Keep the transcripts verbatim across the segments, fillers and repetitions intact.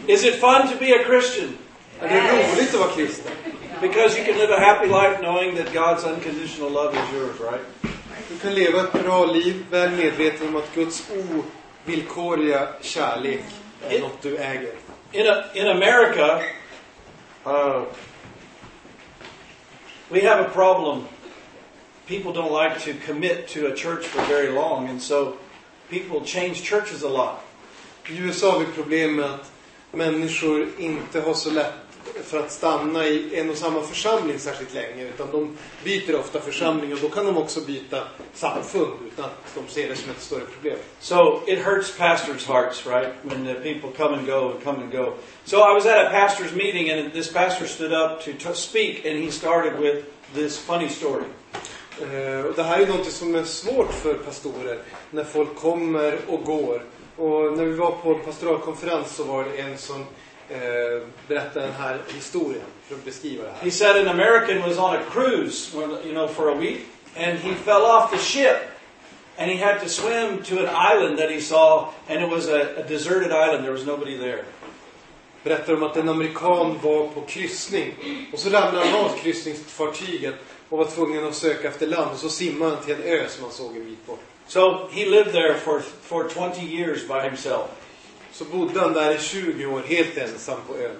Is it fun to be a Christian? Är det roligt att vara kristen? Because you can live a happy life knowing that God's unconditional love is yours, right? Du kan leva ett bra liv väl medveten om att Guds ovillkorliga kärlek är något du äger. In a, in America, uh, we have a problem. People don't like to commit to a church for very long, and so people change churches a lot. I U S A har vi problem med att människor inte har så lätt för att stanna i en och samma församling särskilt länge, utan de byter ofta församling, och då kan de också byta samfund utan att de ser det som ett större problem. So it hurts pastors' hearts, right? When the people come and go and come and go. So I was at a pastor's meeting, and this pastor stood up to t- speak, and he started with this funny story. Uh, och det här är något som är svårt för pastorer när folk kommer och går. Och när vi var på en pastoralkonferens så var det en som eh, berättade den här historien för att beskriva det här. He said an American was on a cruise, you know, for a week, and he fell off the ship, and he had to swim to an island that he saw, and it was a, a deserted island. There was nobody there. Berättar om att en amerikan var på kryssning, och så ramlade han av kryssningsfartyget och var tvungen att söka efter land, och så simmade han till en ö som han såg en bit bort. So he lived there for for twenty years by himself. Så bodde han där i tjugo år helt ensam på ön.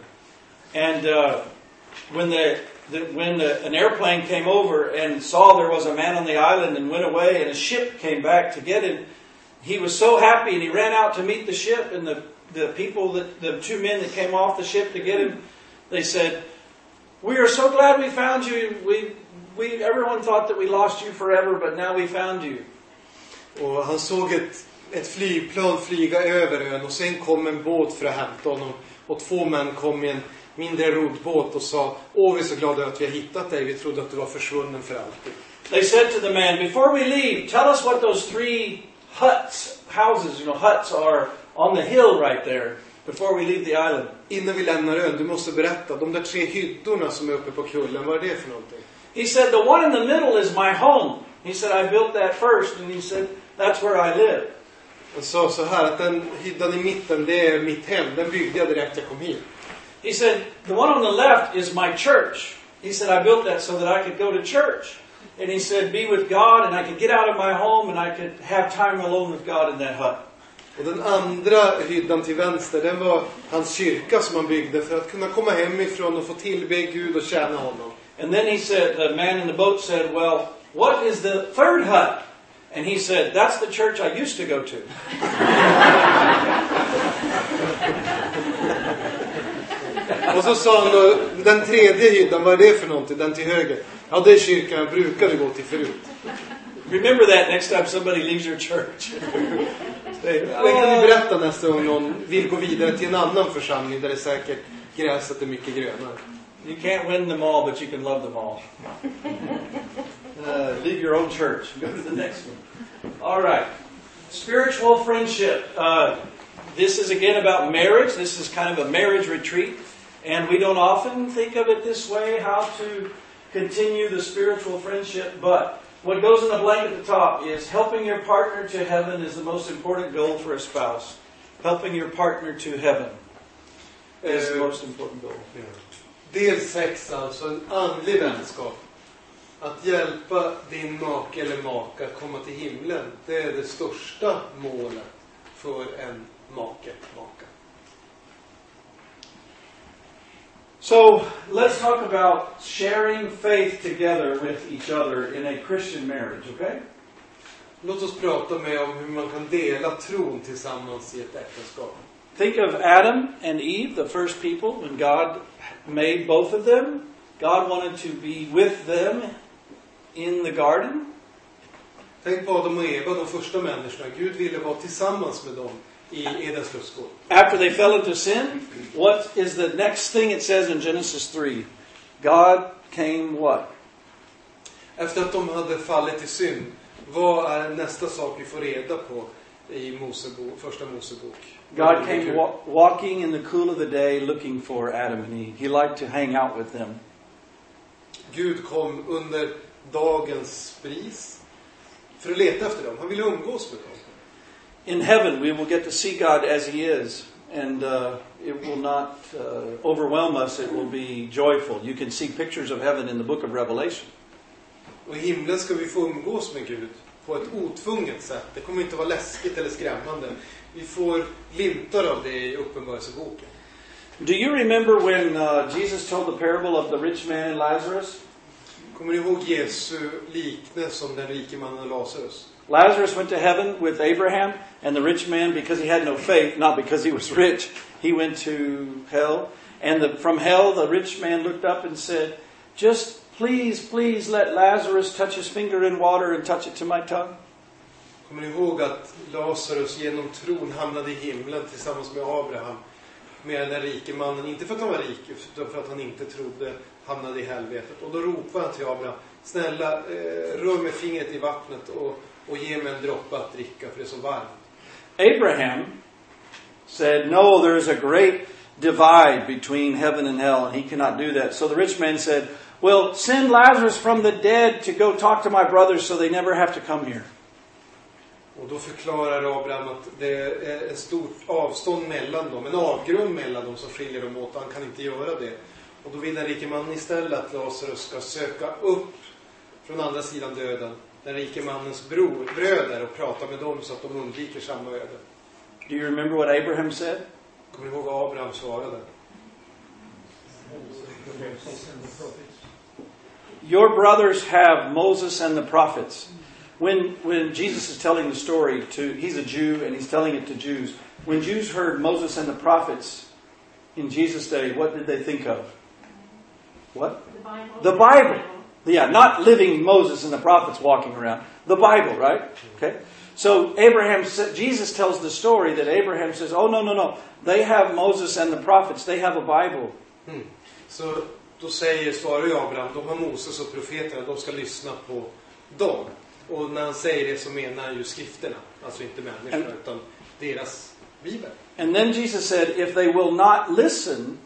And uh, when the, the when the, an airplane came over and saw there was a man on the island and went away, and a ship came back to get him, he was so happy, and he ran out to meet the ship, and the the people that the two men that came off the ship to get him, they said, "We are so glad we found you. We we everyone thought that we lost you forever, but now we found you." Och han såg ett, ett flygplan flyga över ön, och sen kom en båt för att hämta honom. Och två män kom i en mindre roddbåt och sa, åh, vi är så glada att vi har hittat dig. Vi trodde att du var försvunnen för alltid. They said to the man, before we leave, tell us what those three huts, houses, you know, huts are on the hill right there before we leave the island. Innan vi lämnar ön, du måste berätta, de där tre hyddorna som är uppe på kullen, vad är det för någonting? He said, the one in the middle is my home. He said, I built that first, and he said, that's where I live. Han sa så här, att den hyddan i mitten, det är mitt hem. Den byggde jag direkt jag kom hit. He said, the one on the left is my church. He said, I built that so that I could go to church. And he said, be with God, and I could get out of my home, and I could have time alone with God in that hut. Och den andra hyddan till vänster, den var hans kyrka som han byggde för att kunna komma hemifrån och få tillbe Gud och tjäna honom. And then he said, the man in the boat said, well, what is the third hut? And he said, that's the church I used to go to. Och så sa han då, den tredje hyddan, vad är det för någonting? Den till höger. Ja, det är kyrkan jag brukade gå till förut. Remember that next time somebody leaves your church. Det kan ni berätta nästa gång någon vill gå vidare till en annan församling där det säkert gräset är mycket grönare. You can't win them all, but you can love them all. Uh, leave your own church. Go to the next one. All right. Spiritual friendship. Uh, this is again about marriage. This is kind of a marriage retreat. And we don't often think of it this way, how to continue the spiritual friendship. But what goes in the blank at the top is helping your partner to heaven is the most important goal for a spouse. Helping your partner to heaven is the most important goal. Del sex, alltså en andlig vänskap. Att hjälpa din make eller maka att komma till himlen, det är det största målet för en make, maka. So, let's talk about sharing faith together with each other in a Christian marriage, okay? Låt oss prata med om hur man kan dela tron tillsammans i ett äktenskap. Think of Adam and Eve, the first people, when God made both of them. God wanted to be with them in the garden. Tänk på Adam och Eva, de första människorna. Gud ville vara tillsammans med dem i Edens lustgård. After they fell into sin, what is the next thing it says in Genesis three? God came what? Efter att de hade fallit i synd, vad är nästa sak vi får reda på i Mosebok, första Mosebok? God came wa- walking in the cool of the day looking for Adam and Eve. He liked to hang out with them. Gud kom under dagens bris för att leta efter dem. Han ville umgås med dem. In heaven we will get to see God as he is, and uh, it will will not uh, overwhelm us. It will be joyful. You can see pictures of heaven in the book of Revelation. Och i himlen ska vi få umgås med Gud på ett otvunget sätt. Det kommer inte vara läskigt eller skrämmande. Vi får glimtar av det i Uppenbarelseboken. Do you remember when uh, Jesus told the parable of the rich man and Lazarus? Kommer ni ihåg Jesu liknelse om den rike mannen och Lazarus? Lazarus went to heaven with Abraham, and the rich man, because he had no faith, not because he was rich, he went to hell. And the, from hell, the rich man looked up and said, just please, please let Lazarus touch his finger in water and touch it to my tongue. Kommer ni ihåg att Lazarus genom tron hamnade i himlen tillsammans med Abraham? Med den rike mannen, inte för att han var rik, utan för att han inte trodde, hamnade i helvetet. Och då ropade han till Abraham, snälla, eh, rör med fingret i vattnet och, och ge mig en droppe att dricka, för det är så varmt. Abraham said, no, there is a great divide between heaven and hell, and he cannot do that. So the rich man said, well, send Lazarus from the dead to go talk to my brothers so they never have to come here. Och då förklarar Abraham att det är ett stort avstånd mellan dem, en avgrund mellan dem som skiljer dem åt. Han kan inte göra det. Och då vill den rike mannen istället att Lazarus ska söka upp från andra sidan döden, den rike mannens bror, bröder, och prata med dem så att de undviker samma öde. Do you remember what Abraham said? Kommer ni ihåg vad Abraham svarade? Your brothers have Moses and the prophets. When when Jesus is telling the story to, he's a Jew and he's telling it to Jews. When Jews heard Moses and the prophets in Jesus' day, what did they think of? What? The Bible. The Bible. Yeah, not living Moses and the prophets walking around. The Bible, right? Okay. So Abraham, Jesus tells the story that Abraham says, oh no, no, no. They have Moses and the prophets. They have a Bible. Hmm. Så då säger, svarar ju Abraham, de har Moses och profeterna, de ska lyssna på dem. Och när han säger det så menar han ju skrifterna. Alltså inte människorna, and, utan deras bibel. And then Jesus said, if they will not listen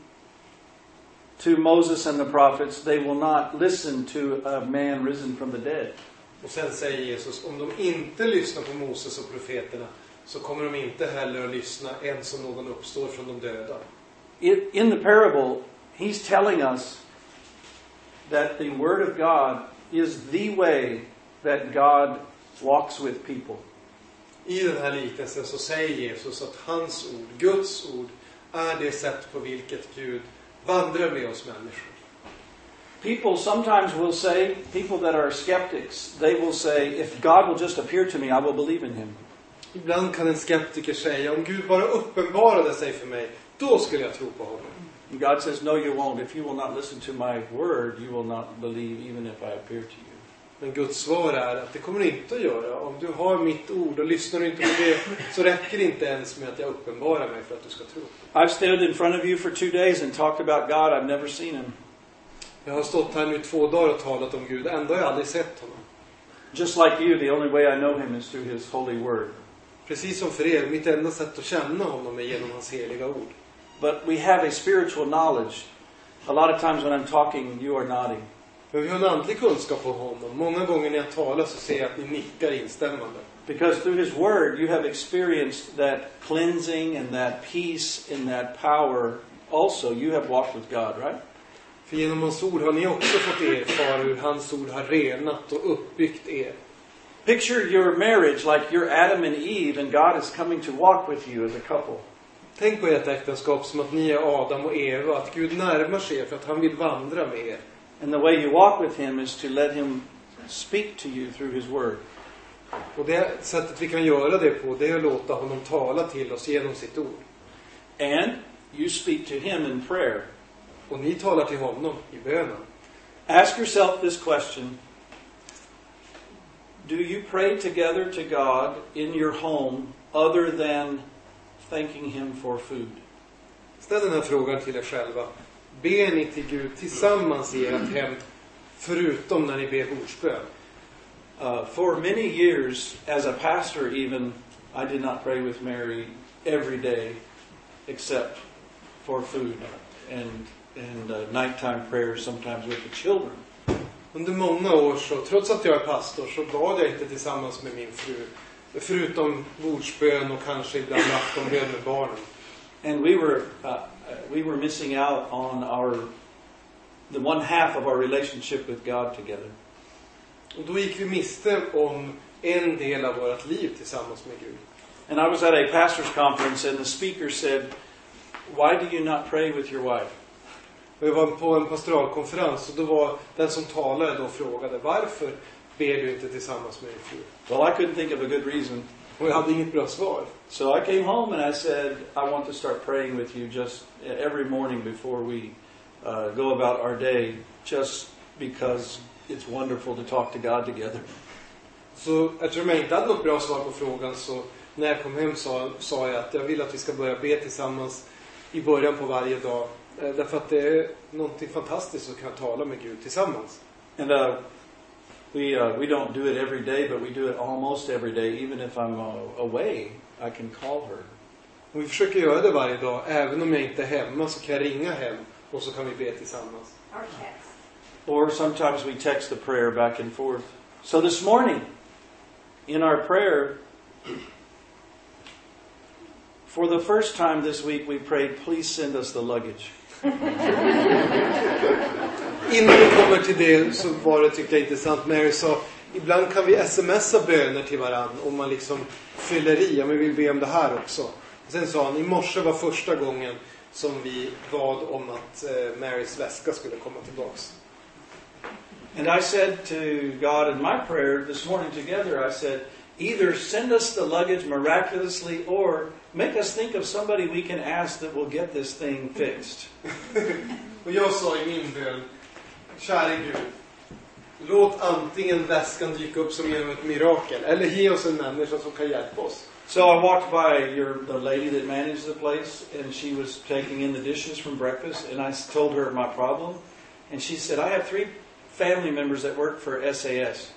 to Moses and the prophets, they will not listen to a man risen from the dead. Och sen säger Jesus, om de inte lyssnar på Moses och profeterna, så kommer de inte heller att lyssna ens som någon uppstår från de döda. In the parable, he's telling us that the word of God is the way that God walks with people. I den här liknelsen så säger Jesus att hans ord, Guds ord, är det sätt på vilket Gud vandrar med oss människor. People sometimes will say, people that are skeptics, they will say, if God will just appear to me, I will believe in him. Ibland kan en skeptiker säga, om Gud bara uppenbarade sig för mig, då skulle jag tro på honom. And God says, no you won't. If you will not listen to my word, you will not believe even if I appear to you. Men Guds svar är att det kommer inte att göra. Om du har mitt ord och lyssnar inte på det, så räcker det inte ens med att jag uppenbarar mig för att du ska tro. I've stood in front of you for two days and talked about God. I've never seen him. Jag har stått här nu två dagar och talat om Gud. Ändå har jag aldrig sett honom. Just like you, the only way I know him is through his holy word. Precis som för er, mitt enda sätt att känna honom är genom hans heliga ord. But we have a spiritual knowledge. A lot of times when I'm talking, you are nodding. Men vi har en andlig kunskap om honom. Många gånger när jag talar så ser jag att ni nickar instämmande. Because through his word you have experienced that cleansing and that peace and that power also. You have walked with God, right? För genom hans ord har ni också fått erfara hur hans ord har renat och uppbyggt er. Picture your marriage like you're Adam and Eve and God is coming to walk with you as a couple. Tänk på ert äktenskap som att ni är Adam och Eva, att Gud närmar sig för att han vill vandra med er. And the way you walk with him is to let him speak to you through his word. Och det sättet vi kan göra det på, det är att låta honom tala till oss genom sitt ord. And you speak to him in prayer. Och ni talar till honom i bönen. Ask yourself this question. Do you pray together to God in your home other than thanking him for food? Ställ den här frågan till er själva. Ber ni till Gud tillsammans i ert hem förutom när ni ber bordsbön? Uh, for many years as a pastor even, I did not pray with Mary every day except for food and and uh, nighttime prayers sometimes with the children. Under många år så, trots att jag är pastor, så bad jag inte tillsammans med min fru. Förutom bordsbön och kanske ibland aftonbön med barnen. And we were, uh, we were missing out on our the one half of our relationship with God together. Och då gick vi miste om en del av vårt liv tillsammans med Gud. And I was at a pastor's conference and the speaker said, "Why do you not pray with your wife?" Och jag var på en pastoralkonferens och då var den som talade då frågade, varför ber du inte tillsammans med din fru? Well, I couldn't think of a good reason. Och jag hade inget bra svar. So I came home and I said, I want to start praying with you just every morning before we uh, go about our day, just because it's wonderful to talk to God together. Så eftersom jag inte hade något bra svar på frågan, så när jag kom hem sa, sa jag att jag vill att vi ska börja be tillsammans i början på varje dag. Därför att det är någonting fantastiskt att kunna tala med Gud tillsammans. And uh, we uh, we don't do it every day, but we do it almost every day. Even if I'm uh, away, I can call her. Och vi försöker göra det varje dag. Även om jag inte är hemma så kan jag ringa hem och så kan vi be tillsammans. Or text. Or sometimes we text the prayer back and forth. So this morning, in our prayer, for the first time this week, we prayed, please send us the luggage. Innan vi kommer till det så var det, tyckte jag, intressant. Mary sa, ibland kan vi smsa böner till varann om man liksom fyller i. Ja, men vi vill be om det här också. Och sen sa han, i morse var första gången som vi bad om att eh, Marys väska skulle komma tillbaks. And I said to God in my prayer this morning together, I said, either send us the luggage miraculously or make us think of somebody we can ask that will get this thing fixed. Och jag sa i min bön, kära Gud, låt antingen väskan dyka upp som genom ett mirakel, eller ge oss en människa som kan hjälpa oss. So I walked by your the lady that managed the place, and she was taking in the dishes from breakfast, and I told her my problem, and she said, I have three family members that work for S A S.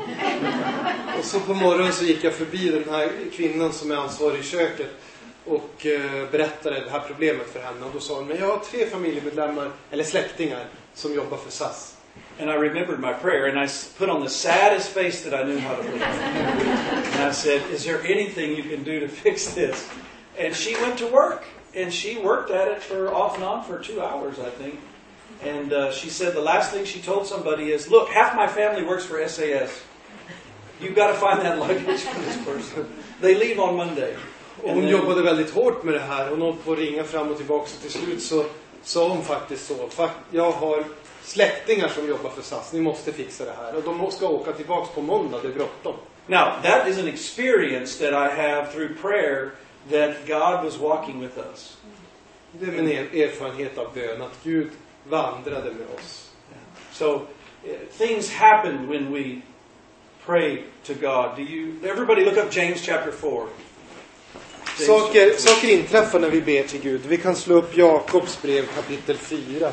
Och så på morgonen så gick jag förbi den här kvinnan som är ansvarig i köket och eh, berättade det här problemet för henne. Och då sa hon, men jag har tre familjemedlemmar, eller släktingar, som jobbar för S A S. And I remembered my prayer, and I put on the saddest face that I knew how to put on. And I said, is there anything you can do to fix this? And she went to work, and she worked at it for off and on for two hours, I think. And uh, she said the last thing she told somebody is, look, half my family works for S A S. You've got to find that luggage for this person. They leave on Monday. Och hon jobbade väldigt hårt med det här. Hon höll på att ringa fram och tillbaka. Och till slut så sa hon faktiskt så. Jag har släktingar som jobbar för S A S. Ni måste fixa det här. Och de ska åka tillbaka på måndag. Det är bråttom. Now, that is an experience that I have through prayer that God was walking with us. Det är min erfarenhet av bön. Att Gud vandrade med oss. So, uh, things happen when we pray to God. Do you? Everybody look up James chapter four. James Saker, chapter four. saker inträffar när vi ber till Gud. Vi kan slå upp Jakobs brev kapitel fyra.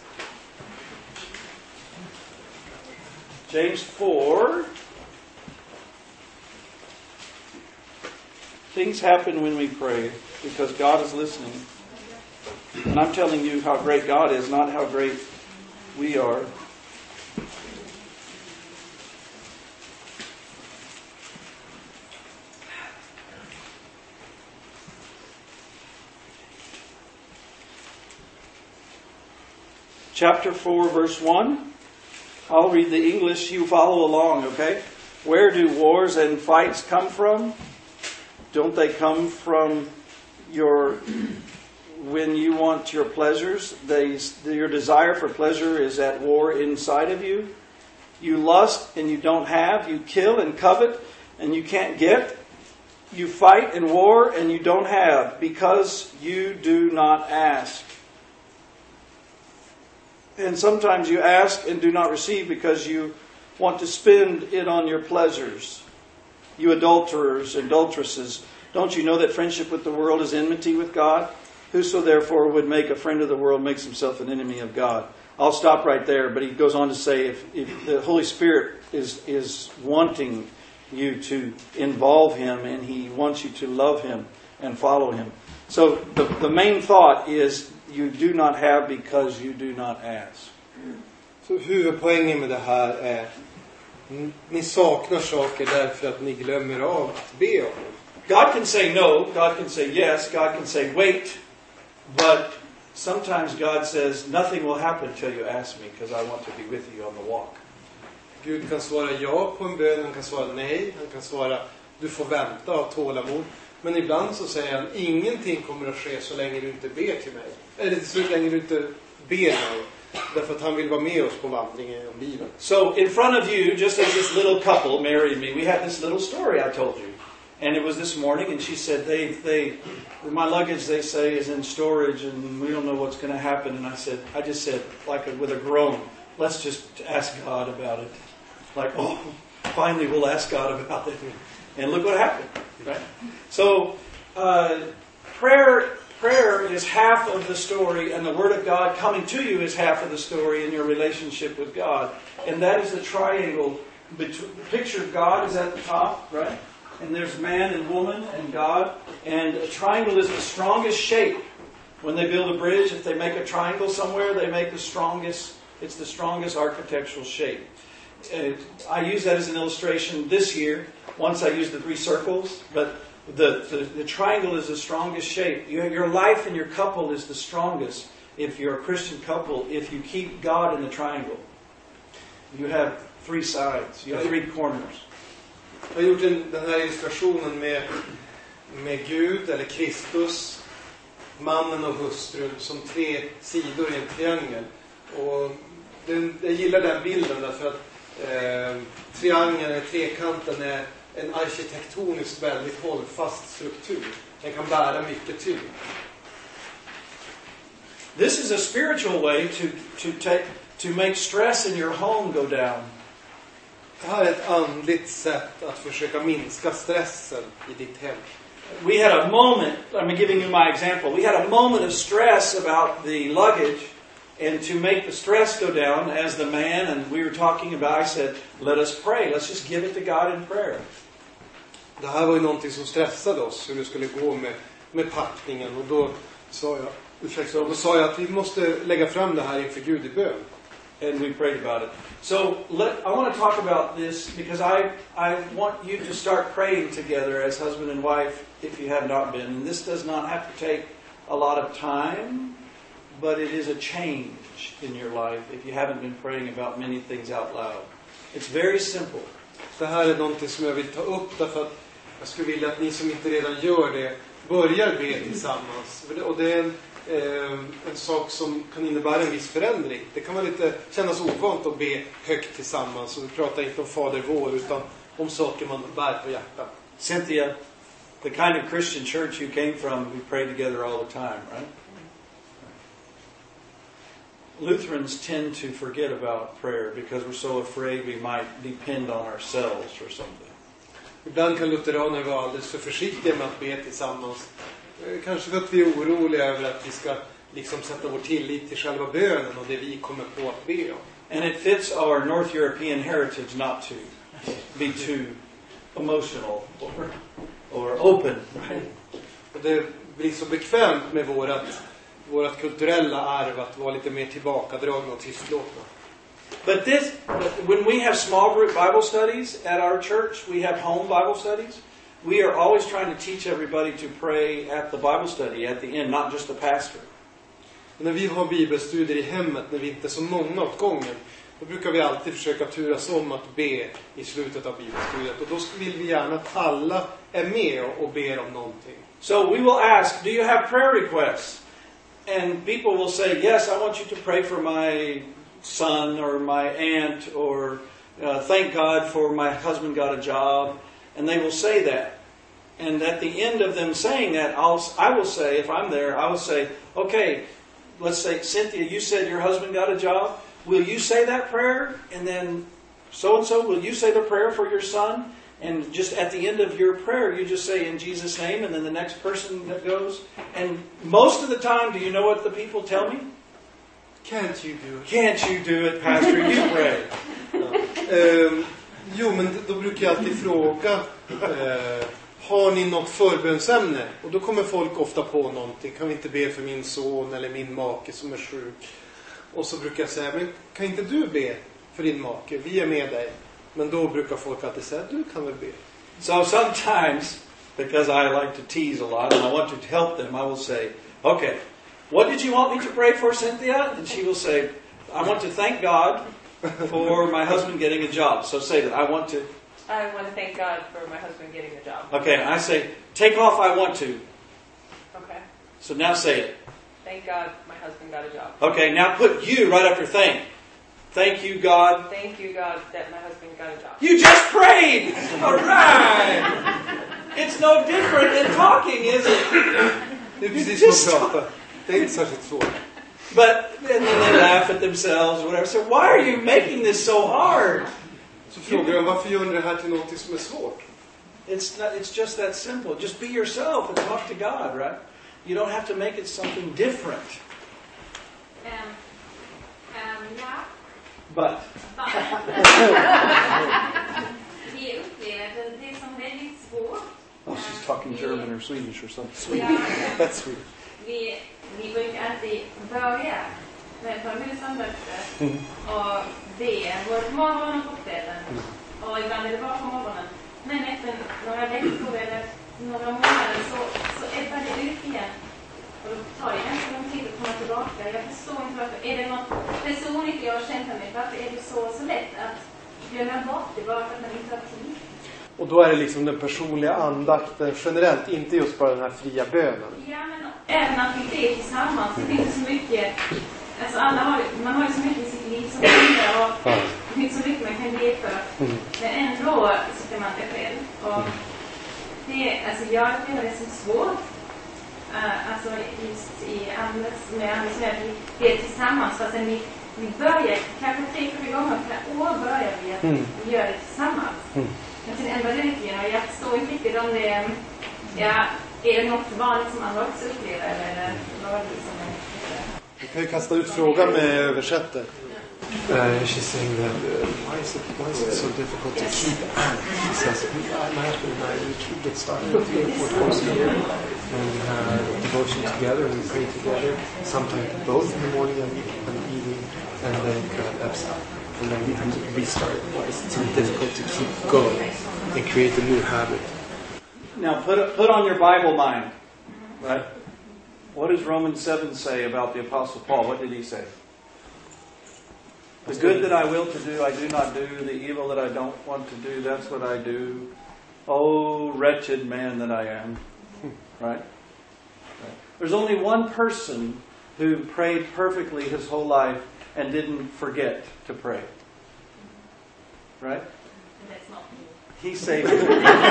James four. Things happen when we pray because God is listening. And I'm telling you how great God is, not how great we are. Chapter four, verse one. I'll read the English. You follow along, okay? Where do wars and fights come from? Don't they come from your... When you want your pleasures, they, your desire for pleasure is at war inside of you. You lust and you don't have. You kill and covet and you can't get. You fight and war and you don't have because you do not ask. And sometimes you ask and do not receive because you want to spend it on your pleasures. You adulterers, adulteresses, don't you know that friendship with the world is enmity with God? Whoso therefore would make a friend of the world makes himself an enemy of God. I'll stop right there, but he goes on to say if, if the Holy Spirit is, is wanting you to involve Him and He wants you to love Him and follow Him. So the, the main thought is you do not have because you do not ask. Så huvudpoängen med det här är ni saknar saker därför att ni glömmer av att be om. God can say no, God can say yes, God can say wait, but sometimes God says, nothing will happen till you ask me because I want to be with you on the walk. Gud kan svara ja på en bön, han kan svara nej, han kan svara du får vänta och ha tålamod. Men ibland så säger han, ingenting kommer att ske så länge du inte ber till mig. Eller så länge du inte ber mig. Därför att han vill vara med oss på vandringen genom livet. So in front of you, just as this little couple, Mary and me, we had this little story I told you. And it was this morning, and she said, they, they, my luggage, they say, is in storage, and we don't know what's going to happen. And I said, I just said, like a, with a groan, let's just ask God about it. Like, oh, finally we'll ask God about it. And look what happened. Right? So, uh, prayer, prayer is half of the story, and the Word of God coming to you is half of the story in your relationship with God. And that is the triangle. Between, picture God is at the top, right? And there's man and woman and God. And a triangle is the strongest shape. When they build a bridge, if they make a triangle somewhere, they make the strongest, it's the strongest architectural shape. Uh, I use that as an illustration this year. Once I used the three circles, but the, the, the triangle is the strongest shape. You, your life and your couple is the strongest if you're a Christian couple, if you keep God in the triangle. You have three sides, you have three corners. Jag har gjort en, den här illustrationen med, med Gud eller Kristus, mannen och hustrun som tre sidor i en triangel. Och den, jag gillar den bilden därför att eh, triangeln, eller trekanten är en arkitektoniskt väldigt hållfast struktur. Den kan bära mycket tyngd. This is a spiritual way to, to, take, to make stress in your home go down. Det här är ett andligt sätt att försöka minska stressen i ditt hem. We had a moment, I'm giving you my example. We had a moment of stress about the luggage, and to make the stress go down, as the man and we were talking about, I said, let us pray. Let's just give it to God in prayer. Det här var ju någonting som stressade oss, hur det skulle gå med, med packningen. Och då sa jag, ursäkta, då sa jag att vi måste lägga fram det här inför Gud i bön. And we prayed about it. So let, I want to talk about this because I, I want you to start praying together as husband and wife if you have not been. And this does not have to take a lot of time, but it is a change in your life if you haven't been praying about many things out loud. It's very simple. Det här är någonting som jag vill ta upp därför att jag skulle vilja att ni som inte redan gör det börjar be tillsammans. Och det är en, eh, en sak som kan innebära en viss förändring. Det kan vara lite kännas ovant att be högt tillsammans. Och vi pratar inte om Fader vår utan om saker man bär på hjärtat. Cynthia, the kind of Christian church you came from, we pray together all the time, right? Lutherans tend to forget about prayer because we're so afraid we might depend on ourselves for something. Ibland kan lutheraner vara alldeles för försiktiga med att be tillsammans. Kanske för att vi är oroliga över att vi ska liksom sätta vår tillit till själva bönen och det vi kommer på att be om. And it fits our North European heritage not to be too emotional or, or open, right? Och det blir så bekvämt med vårat vårt kulturella arv att vara lite mer tillbakadragna och tystlåtna. But this, when we have small group Bible studies at our church, we have home Bible studies. We are always trying to teach everybody to pray at the Bible study at the end, not just the pastor. När vi har bibelstudier i hemmet, när vi inte är så många åt gången, då brukar vi alltid försöka turas om att be i slutet av bibelstudiet. Och då vill vi gärna att alla är med och ber om någonting. So we will ask, do you have prayer requests? And people will say, yes, I want you to pray for my son or my aunt or uh, thank God for my husband got a job. And they will say that. And at the end of them saying that, I'll, I will say, if I'm there, I will say, okay, let's say, Cynthia, you said your husband got a job. Will you say that prayer? And then so-and-so, will you say the prayer for your son? And just at the end of your prayer, you just say in Jesus' name, and then the next person that goes. And most of the time, do you know what the people tell me? Can't you do it? Can't you do it, Pastor? You pray. um, jo, men då brukar jag alltid fråga, uh, har ni något förbönsämne? Och då kommer folk ofta på någonting. Kan vi inte be för min son eller min make som är sjuk? Och så brukar jag säga, men kan inte du be för din make? Vi är med dig. Men då brukar folk alltid säga, du kan väl be. So sometimes, because I like to tease a lot and I want to help them, I will say, okay, what did you want me to pray for, Cynthia? And she will say, I want to thank God for my husband getting a job. So say that. I want to. I want to thank God for my husband getting a job. Okay, I say, take off, I want to. Okay. So now say it. Thank God my husband got a job. Okay, now put you right after thank. Thank you, God. Thank you, God, that my husband got a job. You just prayed! All right! It's no different than talking, is it? Det är precis som att prata. Det är inte särskilt svårt. But and then they laugh at themselves or whatever. So why are you making this so hard? Så frågar jag, varför gör ni det här till något som är svårt? It's not. It's just that simple. Just be yourself and talk to God, right? You don't have to make it something different. Um, um, ja. But. Vi upplever det som väldigt svårt. Oh, she's talking German or Swedish or something. Ja, That's sweet. vi, vi brukar alltid börja med att ta emot söndagsbön och be både på morgonen och på kvällen. Och ibland är det bara på morgonen. Men efter några veckor eller några månader så, så ebbar det ut igen. Och då tar det ganska lång tid att komma tillbaka. Jag förstår inte varför. Är det något personligt jag har känt med? Varför är det så, så lätt att glömma bort det bara för att man inte har tid? Och då är det liksom den personliga andakten generellt, inte just bara den här fria bönen. Ja, men även att vi ber tillsammans. Det finns så mycket, alltså alla har, man har ju så mycket i sitt liv som händer och det finns så mycket man kan be för. Mm. Men ändå sitter man där själv. Och det, alltså jag upplever det som svårt. Uh, alltså just i andras, med andras med vi ber tillsammans. Fast vi, vi börjar, kanske tre, fyra gånger per år börjar vi att Mm. vi gör det tillsammans. Mm. Men sen ändrar det lite grann och jag förstår inte riktigt om det är, ja, är det något vanligt som andra också upplever eller vad är det som är det? Vi kan ju kasta ut frågan med översättare. Uh, she's saying that uh, why is it why is it so difficult to keep? She says, my husband and I we keep get started three or four times a year, and we have devotion together, and we pray together. Sometimes both in the morning and in the evening, and then it kind of ebbs out, and then we have to restart. Why is it so difficult to keep going and create a new habit? Now put put on your Bible mind, right? What does Romans seven say about the Apostle Paul? What did he say? The good that I will to do, I do not do. The evil that I don't want to do, that's what I do. Oh, wretched man that I am. Right? There's only one person who prayed perfectly his whole life and didn't forget to pray. Right? And that's not me. He saved you.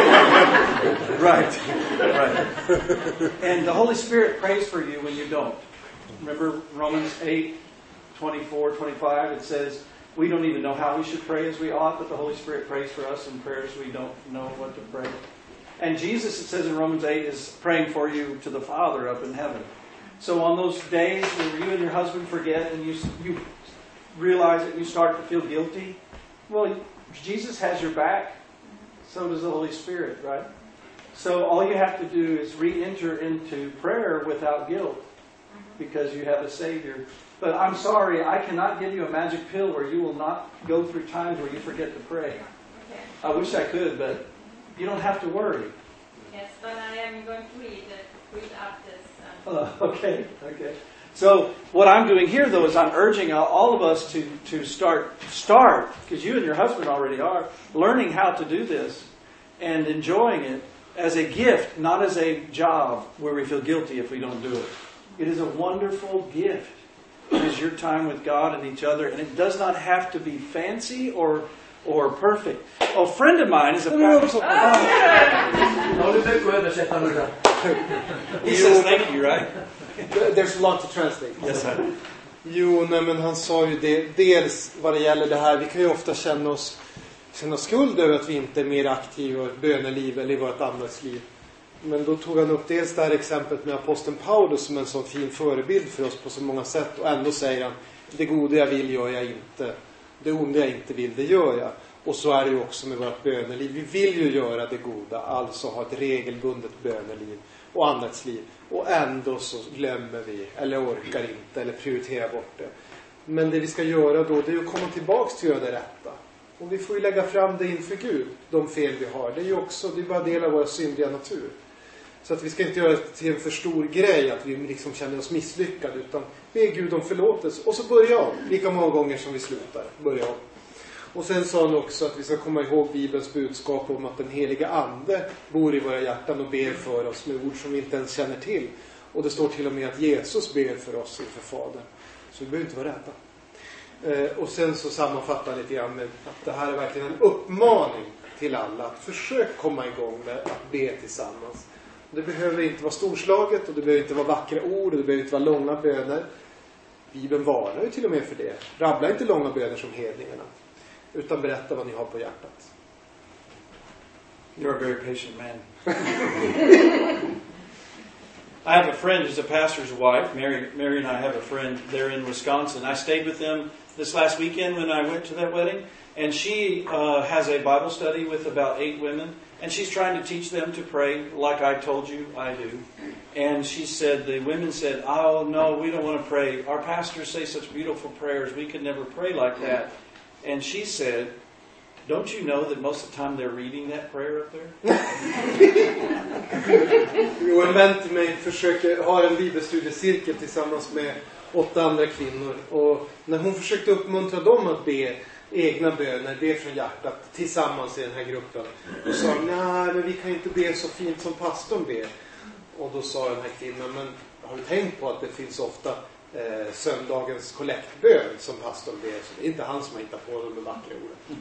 Right. Right. And the Holy Spirit prays for you when you don't. Remember Romans eight, twenty-four, twenty-five, it says, we don't even know how we should pray as we ought, but the Holy Spirit prays for us in prayers we don't know what to pray. And Jesus, it says in Romans eight, is praying for you to the Father up in heaven. So on those days when you and your husband forget and you you realize that you start to feel guilty, well, Jesus has your back. So does the Holy Spirit, right? So all you have to do is re-enter into prayer without guilt because you have a Savior. But I'm sorry, I cannot give you a magic pill where you will not go through times where you forget to pray. Okay. I wish I could, but you don't have to worry. Yes, but I am going to read, uh, read up this. Um, Uh, okay, okay. So what I'm doing here, though, is I'm urging all of us to, to start, start, because you and your husband already are, learning how to do this and enjoying it as a gift, not as a job where we feel guilty if we don't do it. It is a wonderful gift. It is your time with God and each other, and it does not have to be fancy or or perfect. A friend of mine is a pastor. He says thank you, right? There's a lot to translate. Yes, sir. Jo, nej, men han sa ju det, dels vad det gäller det här, vi kan ju ofta känna oss, känna skuld över att vi inte är mer aktiva i vårt böneliv eller i vårt andaktsliv. Men då tog han upp dels det här exemplet med aposteln Paulus som en sån fin förebild för oss på så många sätt. Och ändå säger han, det goda jag vill gör jag inte. Det onda jag inte vill, det gör jag. Och så är det ju också med vårt böneliv. Vi vill ju göra det goda, alltså ha ett regelbundet böneliv och andaktsliv. Och ändå så glömmer vi, eller orkar inte, eller prioriterar bort det. Men det vi ska göra då, det är att komma tillbaks till att göra det rätta. Och vi får ju lägga fram det inför Gud, de fel vi har. Det är ju också, det är bara del av vår syndiga natur. Så att vi ska inte göra det till en för stor grej att vi liksom känner oss misslyckade, utan be Gud om förlåtelse. Och så börja om, lika många gånger som vi slutar. Börja om. Och sen sa han också att vi ska komma ihåg Bibelns budskap om att den heliga ande bor i våra hjärtan och ber för oss med ord som vi inte ens känner till. Och det står till och med att Jesus ber för oss inför Fadern. Så vi behöver inte vara rädda. Eh, och sen så sammanfattar han lite grann med att det här är verkligen en uppmaning till alla. Att försök komma igång med att be tillsammans. Det behöver inte vara storslaget och det behöver inte vara vackra ord och det behöver inte vara långa böner. Bibeln varnar ju till och med för det. Rabbla inte långa böner som hedningarna. Utan berätta vad ni har på hjärtat. You're a very patient man. I have a friend who's a pastor's wife. Mary, Mary and I have a friend there in Wisconsin. I stayed with them this last weekend when I went to that wedding. And she uh, has a Bible study with about eight women. And she's trying to teach them to pray like I told you I do. And she said, the women said, oh, no, we don't want to pray. Our pastors say such beautiful prayers. We could never pray like that. And she said, don't you know that most of the time they're reading that prayer up there? Jo, en vän till mig försöker ha en bibelstudiecirkel tillsammans med åtta andra kvinnor. Och när hon försökte uppmuntra dem att be egna böner, be från hjärtat tillsammans i den här gruppen, då sa hon, nej, men vi kan inte be så fint som pastorn ber. Och då sa den här kvinnan, men har du tänkt på att det finns ofta eh, söndagens kollektbön som pastorn ber? Så det är inte han som har hittat på de med vackra orden.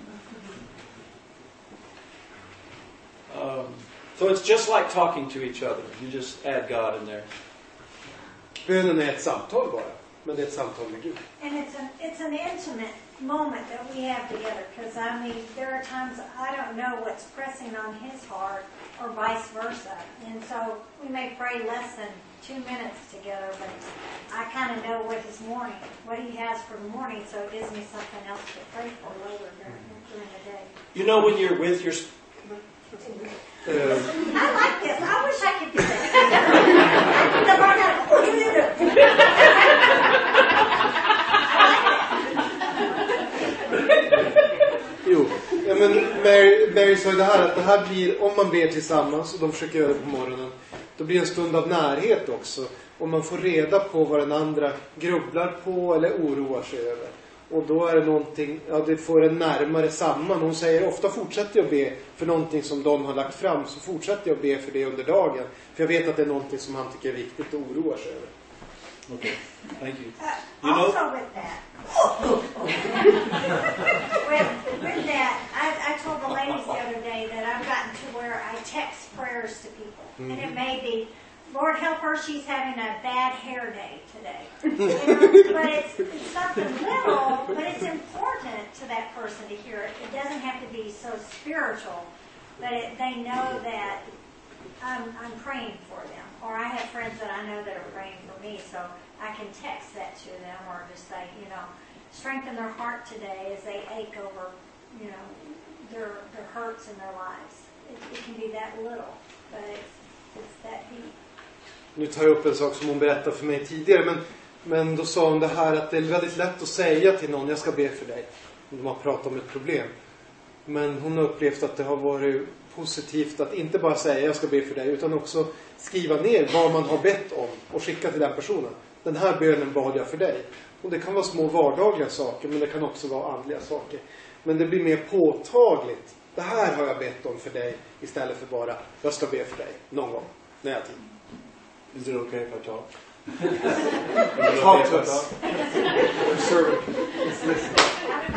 Um, so it's just like talking to each other. You just add God in there. Bönen är ett samtal bara, men det är ett samtal med Gud. And it's an it's an intimate moment that we have together, because I mean there are times I don't know what's pressing on his heart or vice versa, and so we may pray less than two minutes together, but I kind of know what his morning, what he has for the morning, so it gives me something else to pray for later during, during the day. You know when you're with your... Uh, I like this. I wish I could do that. The Lord had, oh, you did it. Jo, ja, men Mary, Mary sa ju det här, att det här blir, om man ber tillsammans och de försöker göra det på morgonen, då blir det en stund av närhet också. Och man får reda på vad den andra grubblar på eller oroar sig över. Och då är det någonting, ja, det får en närmare samman. Hon säger, ofta fortsätter jag be för någonting som de har lagt fram, så fortsätter jag be för det under dagen. För jag vet att det är någonting som han tycker är viktigt och oroar sig över. Okay, thank you. Uh, You know- also with that, with, with that, I, I told the ladies the other day that I've gotten to where I text prayers to people. And it may be, Lord help her, she's having a bad hair day today. You know, but it's, it's something little, but it's important to that person to hear it. It doesn't have to be so spiritual, but it, they know that I'm, I'm praying for them. Or I have friends that I know that are praying for me, so I can text that to them or just say, you know, strengthen their heart today as they ache over, you know, their their hurts in their lives. It, it can be that little, but it's, it's that deep. Nu tar jag upp en sak som hon berättade för mig tidigare, men, men då sa hon det här att det är väldigt lätt att säga till någon, jag ska be för dig. De har pratat om ett problem. Men hon har upplevt att det har varit positivt att inte bara säga jag ska be för dig, utan också skriva ner vad man har bett om och skicka till den personen. Den här bönen bad jag för dig. Och det kan vara små vardagliga saker, men det kan också vara andliga saker. Men det blir mer påtagligt. Det här har jag bett om för dig, istället för bara jag ska be för dig någon gång när jag har tid. Is it okay if I talk? Talk to us. Your servant is listening.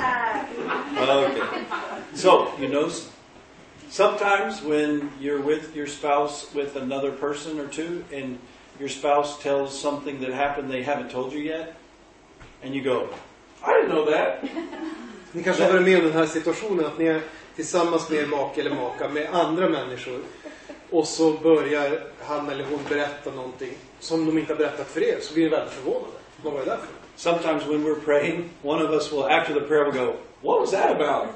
Okay. So, you know, sometimes when you're with your spouse, with another person or two, and your spouse tells something that happened they haven't told you yet, and you go, I didn't know that. Ni kanske har varit med om den här situationen att ni är tillsammans med er make eller maka med andra människor, och så börjar han eller hon berätta någonting som de inte har berättat för er, så blir ni väldigt förvånade. Vad var det där för? Sometimes when we're praying, one of us will, after the prayer, will go, what was that about?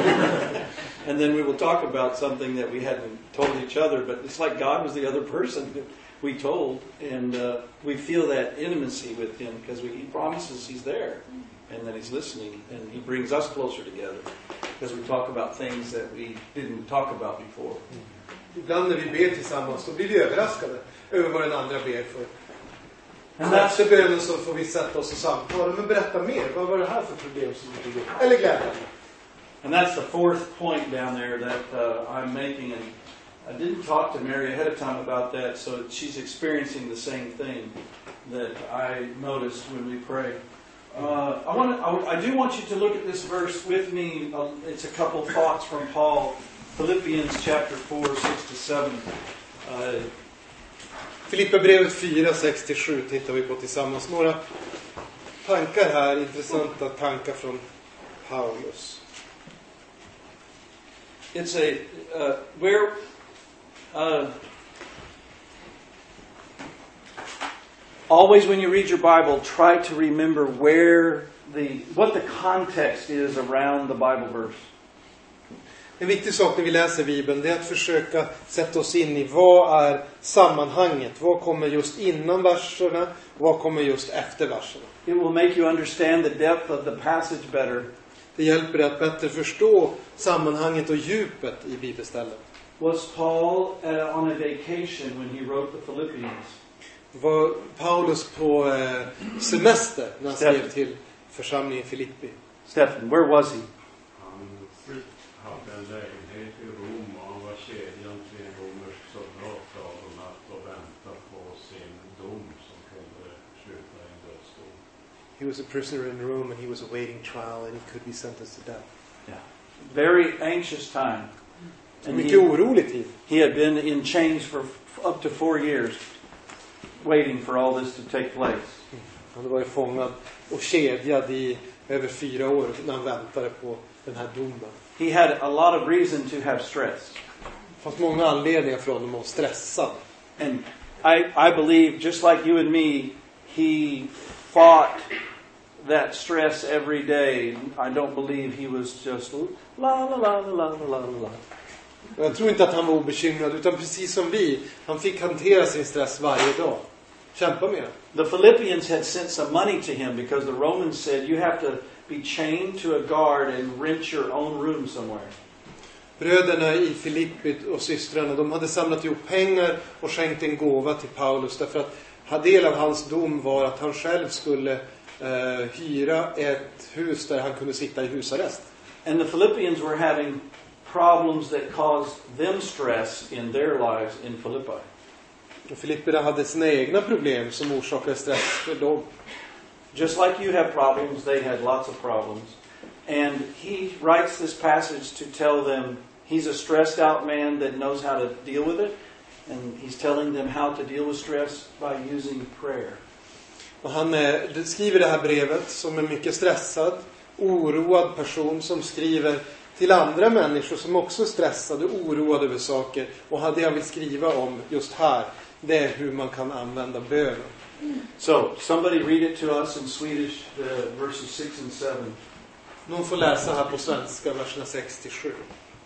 And then we will talk about something that we hadn't told each other, but it's like God was the other person that we told, and uh, we feel that intimacy with him because he promises he's there, and that he's listening, and he brings us closer together because we talk about things that we didn't talk about before. ibland när vi ber tillsammans, då blir vi överraskade över vad den andra ber för. And Efter bönen så får vi sätta oss och samtala. Men berätta mer. Vad var det här för problem som du tog upp? Eller glädje. And that's the fourth point down there that uh, I'm making. And I didn't talk to Mary ahead of time about that, so she's experiencing the same thing that I noticed when we pray. Uh, I want to, I, I do want you to look at this verse with me. Uh, it's a couple thoughts from Paul, Philippians chapter four, six to seven. Uh, Filipperbrevet fyra, sex till sju tittar vi på tillsammans. Några tankar här, intressanta tankar från Paulus. It's a uh, where uh, always when you read your Bible, try to remember where the what the context is around the Bible verse. En viktig sak när vi läser Bibeln, det är att försöka sätta oss in i vad är sammanhanget. Vad kommer just innan verserna? Vad kommer just efter verserna? It will make you understand the depth of the passage better. Det hjälper dig att bättre förstå sammanhanget och djupet i bibelstället. Was Paul uh, on a vacation when he wrote the Philippians? Var Paulus på eh, semester när han skrev till församlingen Filippi? Stephen, where was he? Han hade en lägenhet i Rom och han var kedjan till en romersk soldat och natt och väntade på sin dom som kunde sluta i en dödsdom. He was a prisoner in Rome and he was awaiting trial and he could be sentenced to death. Yeah. Very anxious time. En mycket orolig tid. He had been in chains for up to four years, waiting for all this to take place. Han var ju fångad och kedjad i över fyra år när han väntade på den här domen. He had a lot of reason to have stress. Det fanns många anledningar för honom att stressa. And I, I believe, just like you and me, he fought that stress every day. I don't believe he was just la la la la la la la. Jag tror inte att han var obekymrad, utan precis som vi, han fick hantera sin stress varje dag. Kämpa med det. The Philippians had sent some money to him because the Romans said you have to be chained to a guard and rent your own room somewhere. Bröderna i Filippi och systrarna, de hade samlat ihop pengar och skänkt en gåva till Paulus. Därför att del av hans dom var att han själv skulle eh, hyra ett hus där han kunde sitta i husarrest. And the Philippians were having problems that caused them stress in their lives in Philippi. Och Filipperna hade sina egna problem som orsakade stress för dem. Just like you have problems, they had lots of problems. And he writes this passage to tell them he's a stressed out man that knows how to deal with it. And he's telling them how to deal with stress by using prayer. Och han eh, skriver det här brevet som en mycket stressad, oroad person som skriver till andra människor som också är stressade och oroade över saker. Och det jag vill skriva om just här, det är hur man kan använda bönen. So, somebody read it to us in Swedish, the verses six and seven. Någon får läsa här på svenska, verserna sex till sju.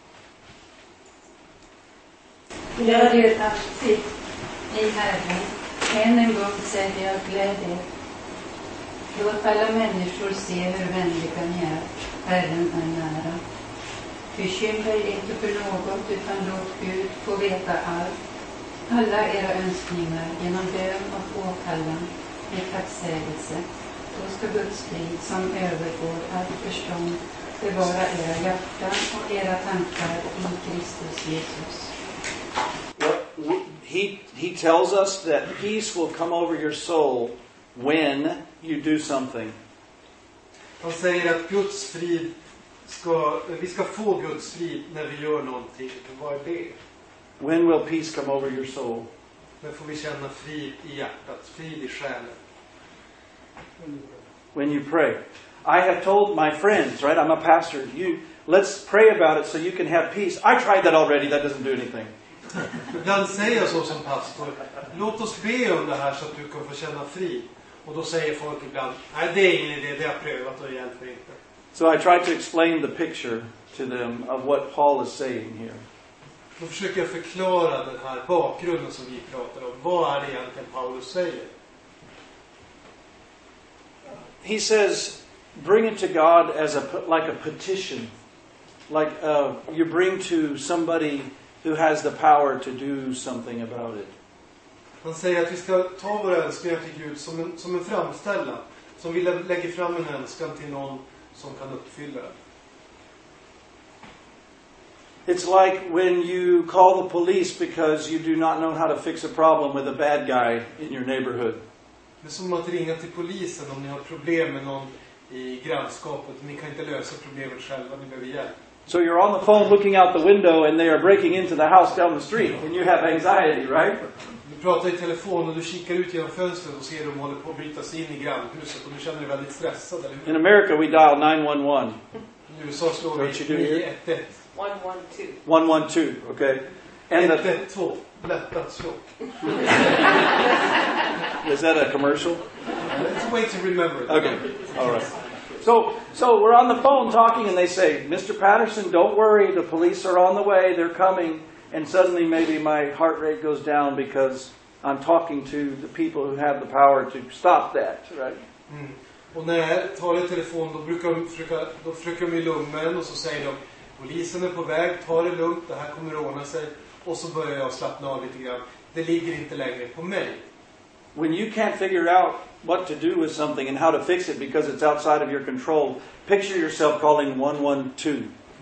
Gör er alltid i Herren. Än en gång säger jag glädje. Låt alla människor se hur vänliga ni är. Herren är nära. Bekymra er inte för något, utan låt Gud få veta allt. Alla era önskningar genom bön och åkallan med tacksägelse. Då ska Guds frid som övergår allt förstånd bevara era hjärtan och era tankar i Kristus Jesus. Well, he, he tells us that peace will come over your soul when you do something. Han säger att Guds frid ska, vi ska få Guds frid när vi gör någonting. Vad är det? When will peace come over your soul? När får vi känna frid i hjärtat, frid i själen? When you pray. I have told my friends, right? I'm a pastor. You let's pray about it so you can have peace. I tried that already. That doesn't do anything. Ibland säger jag så som pastor. Låt oss be om det här så att du kan få känna frid. Och då säger folk ibland, nej det är ingen idé, det har jag prövat och hjälper inte. So I try to explain the picture to them of what Paul is saying here. Då försöker jag förklara den här bakgrunden som vi pratar om. Vad är det egentligen Paulus säger? He says, bring it to God as a like a petition, like uh, you bring to somebody who has the power to do something about it. Han säger att vi ska ta våra önskningar till Gud som en, som en framställan. Som vi lägger fram en önskan till någon som kan uppfylla den. It's like when you call the police because you do not know how to fix a problem with a bad guy in your neighborhood. Det är som att ringa till polisen om ni har problem med någon i grannskapet. Ni kan inte lösa problemet själva, ni behöver hjälp. So you're on the phone looking out the window and they are breaking into the house down the street and you have anxiety, right? Du pratar i telefon och du kikar ut genom fönstret och ser dem håller på att bryta sig in i grannhuset och du känner dig väldigt stressad, eller hur? In America we dial nine one one. I U S A slår Don't you do vi nio here? ett ett. One, one, two. one one two, okay? And ett the, ett två. Lätt att slå. is that a commercial? It's a way to remember it. Okay, all right. So, so we're on the phone talking and they say, Mister Patterson, don't worry, the police are on the way, they're coming. And suddenly maybe my heart rate goes down because I'm talking to the people who have the power to stop that, right? Mm. Och när jag talar i telefon då brukar de försöka, då försöker de lugna en och så säger de polisen är på väg, ta det lugnt, det här kommer att ordna sig. Och så börjar jag slappna av lite grann. Det ligger inte längre på mig. When you can't figure out what to do with something and how to fix it because it's outside of your control, picture yourself calling one one two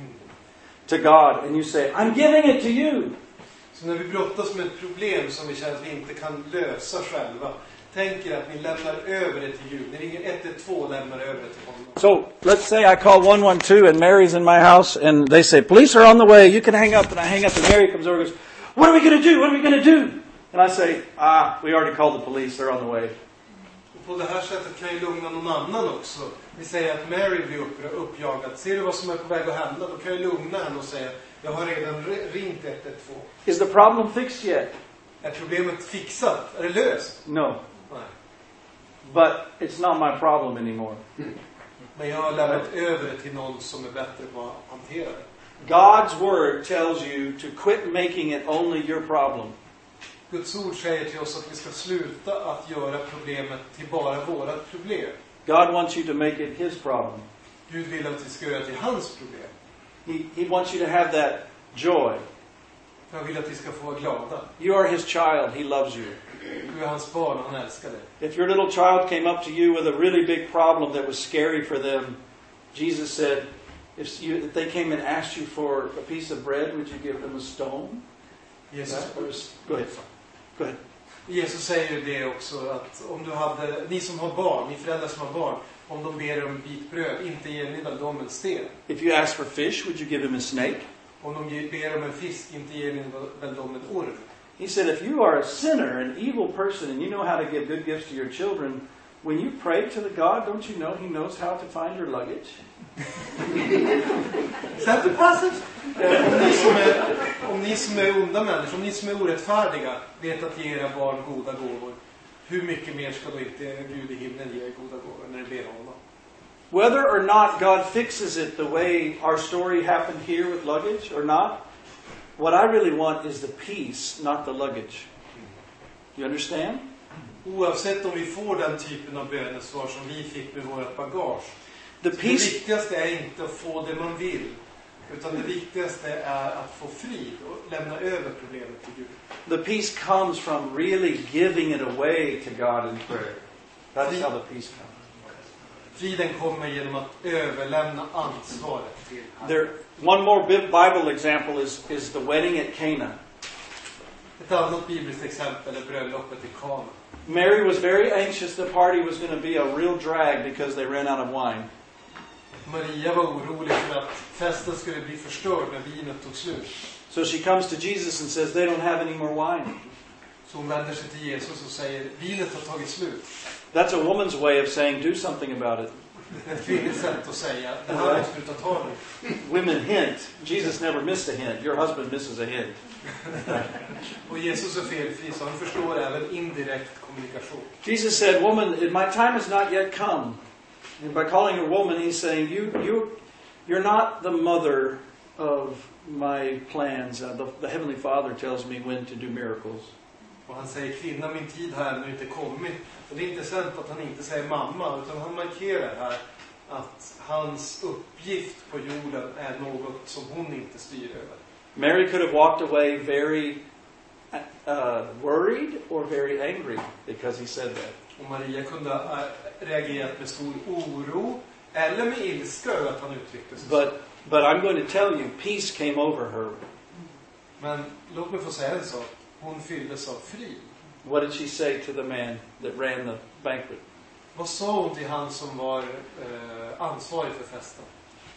to God and you say, I'm giving it to you. Så när vi brottas med ett problem som vi känner att vi inte kan lösa själva, tänk er att ni lämnar över det till Gud. Ni ringer ett ett två och lämnar över det till honom. So let's say I call one one two and Mary's in my house and they say, police are on the way, you can hang up. And I hang up and Mary comes over and goes, what are we going to do? What are we going to do? And I say, ah, we already called the police, they're on the way. Och på det här sättet kan jag lugna någon annan också. Vi säger att Mary blir upp, uppjagad. Ser du vad som är på väg att hända? Då kan jag lugna henne och säga, jag har redan ringt ett ett två. Is the problem fixed yet? Är problemet fixat? Är det löst? No. Nej. But it's not my problem anymore. Men jag har lämnat över det till någon som är bättre på att hantera det. God's word tells you to quit making it only your problem. Guds ord säger till oss att vi ska sluta att göra problemet till bara vårat problem. God wants you to make it his problem. Gud vill att vi ska göra till hans problem. He, he wants you to have that joy. Han vill att vi ska få vara glada. You are his child, he loves you. Du är hans barn och han älskar dig. If your little child came up to you with a really big problem that was scary for them, Jesus said, if, you, if they came and asked you for a piece of bread, would you give them a stone? Jesus, Go ahead. Go ahead. Jesus säger ju det också, att om du hade, ni som har barn, ni föräldrar som har barn, om de ber om en bit bröd, inte ger ni väl dem en sten. If you ask for fish, would you give him a snake? Om de ber om en fisk, inte ger ni väl dem en orm. He said, if you are a sinner, an evil person, and you know how to give good gifts to your children, when you pray to the God, don't you know he knows how to find your luggage? Is that the passage? Om ni, som är, om ni som är onda människor, om ni som är orättfärdiga vet att ge era barn goda gåvor, hur mycket mer ska då inte Gud i himlen ge goda gåvor när ni ber honom? Whether or not God fixes it the way our story happened here with luggage or not, what I really want is the peace, not the luggage. You understand? Oavsett om vi får den typen av bönesvar som vi fick med vårt bagage. The Det peace, viktigaste är inte att få det man vill, utan det viktigaste är att få frid och lämna över problemet till Gud. the peace comes from really giving it away to God in prayer. That's how the peace comes. Friden kommer genom att överlämna ansvaret till Herren. There, one more Bible example is, is the wedding at Cana. Ett annat bibliskt exempel är bröllopet i Kana. Mary was very anxious the party was going to be a real drag because they ran out of wine. Maria var orolig för att festen skulle bli förstörd när vinet tog slut. So she comes to Jesus and says, they don't have any more wine. Så hon vänder sig till Jesus och säger, vinet har tagit slut. That's a woman's way of saying, do something about it. Ett kvinnligt sätt att säga, det här måste du ta tag i. Women hint. Jesus never missed a hint. Your husband misses a hint. Och Jesus är felfri, så han förstår även indirekt kommunikation. Jesus said, woman, my time has not yet come. And by calling her woman, he's saying, you, you, you're not the mother of my plans. Uh, the, the Heavenly Father tells me when to do miracles. Och han säger, kvinna, min tid har ännu inte kommit. Och det är intressant att han inte säger mamma, utan han markerar här att hans uppgift på jorden är något som hon inte styr över. Mary could have walked away very uh, worried or very angry because he said that. Och Maria kunde ha reagerat med stor oro eller med ilska över att han uttryckte sig. But, but I'm going to tell you, peace came over her. Men låt mig få säga en sak. Hon fylldes av frid. What did she say to the man that ran the banquet? Vad sa hon till han som var eh, ansvarig för festen?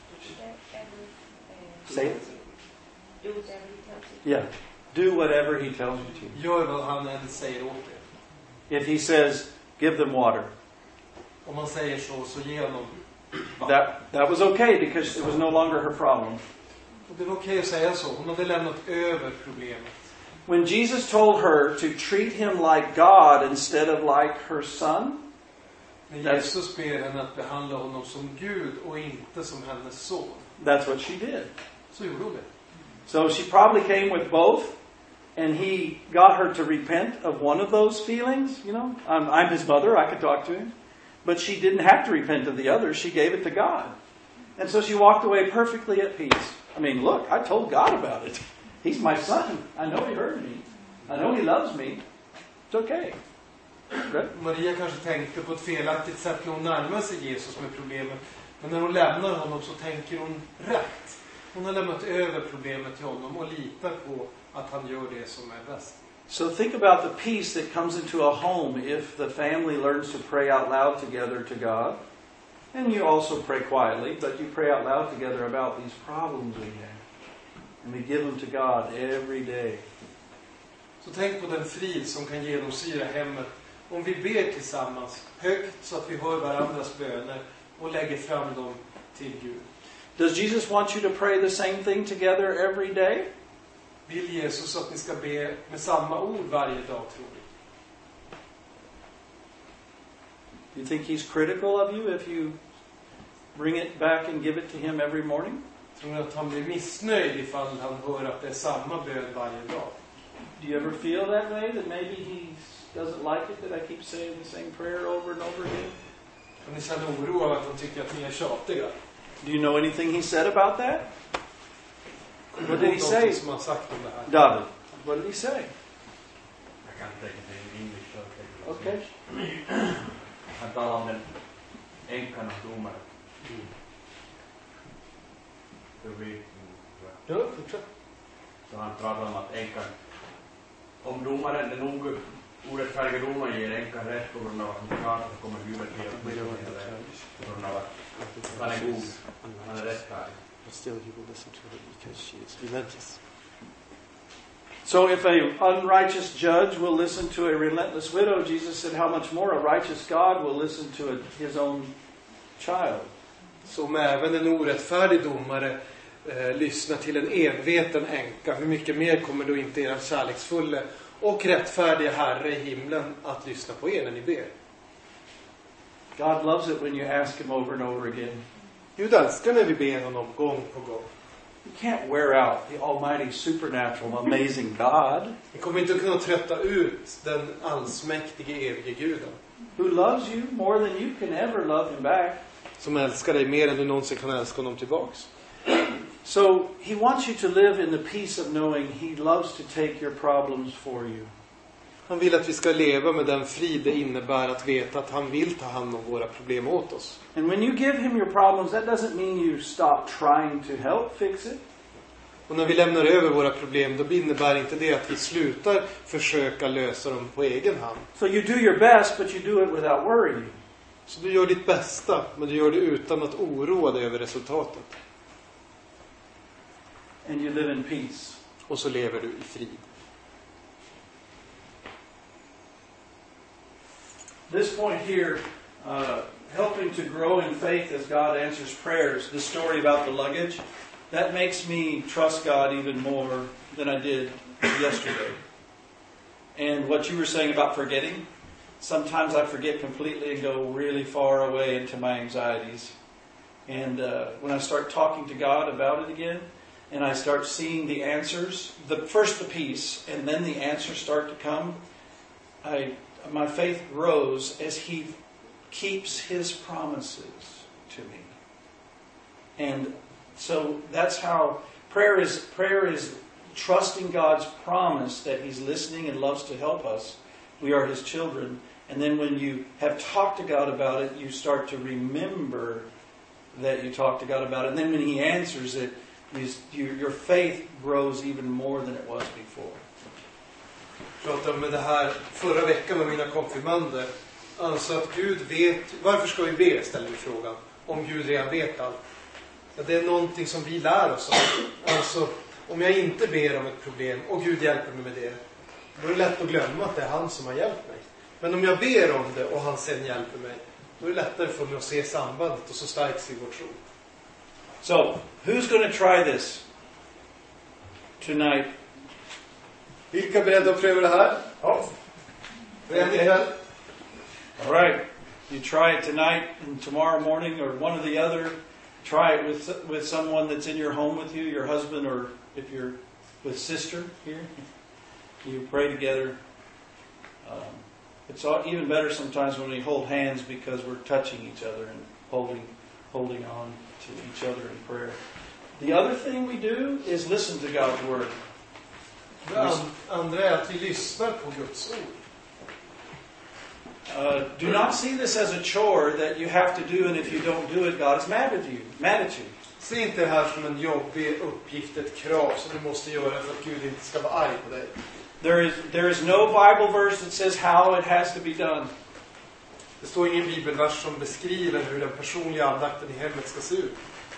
Say it. Do whatever he tells you. Yeah. Do whatever he tells you to. Gör vad han än säger åt er. If he says, give them water. Om man säger så, så ge honom vatten. That, that was okay because it was no longer her problem. Och det var okej att säga så. Hon hade lämnat över problemet. When Jesus told her to treat him like God instead of like her son, När Jesus ber henne att behandla honom som Gud och inte som hennes son. that's what she did. Så gjorde hon det. So she probably came with both, and he got her to repent of one of those feelings. You know, I'm, I'm his mother, I could talk to him. But she didn't have to repent of the other, she gave it to God. And so she walked away perfectly at peace. I mean, look, I told God about it. He's my son. I know he heard me. I know he loves me. It's okay. Good. Maria kanske tänkte på ett felaktigt sätt när hon närmade sig Jesus med problemet. Men när hon lämnar honom så tänker hon rätt. Hon har lämnat över problemet till honom och litar på att han gör det som är bäst. So think about the peace that comes into a home if the family learns to pray out loud together to God. And you also pray quietly, but you pray out loud together about these problems we have. And we give them to God every day. Så tänk på den frid som kan genomsyra hemmet om vi ber tillsammans högt så att vi hör varandras böner och lägger fram dem till Gud. Does Jesus want you to pray the same thing together every day? Vill Jesus att ni ska be med samma ord varje dag, tror ni? Do you think he's critical of you if you bring it back and give it to him every morning? Tror ni att han blir missnöjd ifall han hör att det är samma bön varje dag? Do you ever feel that way, that maybe he doesn't like it that I keep saying the same prayer over and over again? Kan ni känna oro av att han tycker att ni är tjatiga? Do you know anything he said about that? What did he say? Som har sagt om det här. David, what did he say? Jag kan inte tänka mig en engelsk översättning. Okay. Han talar om den änkan och domaren. För vi, Ja, fortsätt. så han pratar om att änkan, om domaren, den nog orättfärdiga domaren ger änkan rätt på grund av att han klarar så kommer huvudet helt med på grund av att han är god, han är rättfärdig. But still he will listen to her because she is relentless. So if a unrighteous judge will listen to a relentless widow, Jesus said, how much more a righteous God will listen to a, his own child. Så om även en orättfärdig domare eh, lyssnar till en enveten änka, hur mycket mer kommer då inte er kärleksfulla och rättfärdiga Herre i himlen att lyssna på er när ni ber? God loves it when you ask him over and over again. Gud älskar när vi ber honom gång på gång. You can't wear out the almighty, supernatural, amazing God. Ni kommer inte att kunna trötta ut den allsmäktige evige Guden. Who loves you more than you can ever love him back. Som älskar dig mer än du någonsin kan älska honom tillbaks. So he wants you to live in the peace of knowing he loves to take your problems for you. Han vill att vi ska leva med den frid det innebär att veta att han vill ta hand om våra problem åt oss. And when you give him your problems, that doesn't mean you stop trying to help fix it. Och när vi lämnar över våra problem, då innebär inte det att vi slutar försöka lösa dem på egen hand. So you do your best, but you do it without worrying. Så du gör ditt bästa, men du gör det utan att oroa dig över resultatet. And you live in peace. Och så lever du i frid. This point here, uh, helping to grow in faith as God answers prayers, the story about the luggage, that makes me trust God even more than I did yesterday. And what you were saying about forgetting, sometimes I forget completely and go really far away into my anxieties. And uh, when I start talking to God about it again, and I start seeing the answers, the first the peace, and then the answers start to come, I my faith grows as he keeps his promises to me. And so that's how prayer is prayer is trusting God's promise that He's listening and loves to help us. We are His children. And then when you have talked to God about it, you start to remember that you talked to God about it. And then when He answers it, you, you, your faith grows even more than it was before. Jag pratade om det här förra veckan med mina konfirmander. Alltså att Gud vet, varför ska vi be, ställer vi frågan, om Gud redan vet allt. Ja, det är någonting som vi lär oss av. Alltså, om jag inte ber om ett problem och Gud hjälper mig med det, då är det lätt att glömma att det är han som har hjälpt mig. Men om jag ber om det och han sen hjälper mig, då är det lättare för mig att se sambandet och så stärks i vår tro. So, who's going to try this tonight? Vilka är beredda att pröva det här? Ja. Redan ikväll. All right. You try it tonight and tomorrow morning or one or the other. Try it with with someone that's in your home with you, your husband, or if you're with sister here. You pray together. Um, it's all, even better sometimes when we hold hands because we're touching each other and holding holding on to each other in prayer. The other thing we do is listen to God's Word. Det andra är att vi lyssnar på Guds ord. Uh, do not see this as a chore that you have to do, and if you don't do it, God is mad at you. Mad at you. Se inte det här som en jobbig uppgift, ett krav som du måste göra för att Gud inte ska vara arg på dig. There is there is no Bible verse that says how it has to be done. Det står ingen bibelvers som beskriver hur den personliga andakten i hemmet ska se ut.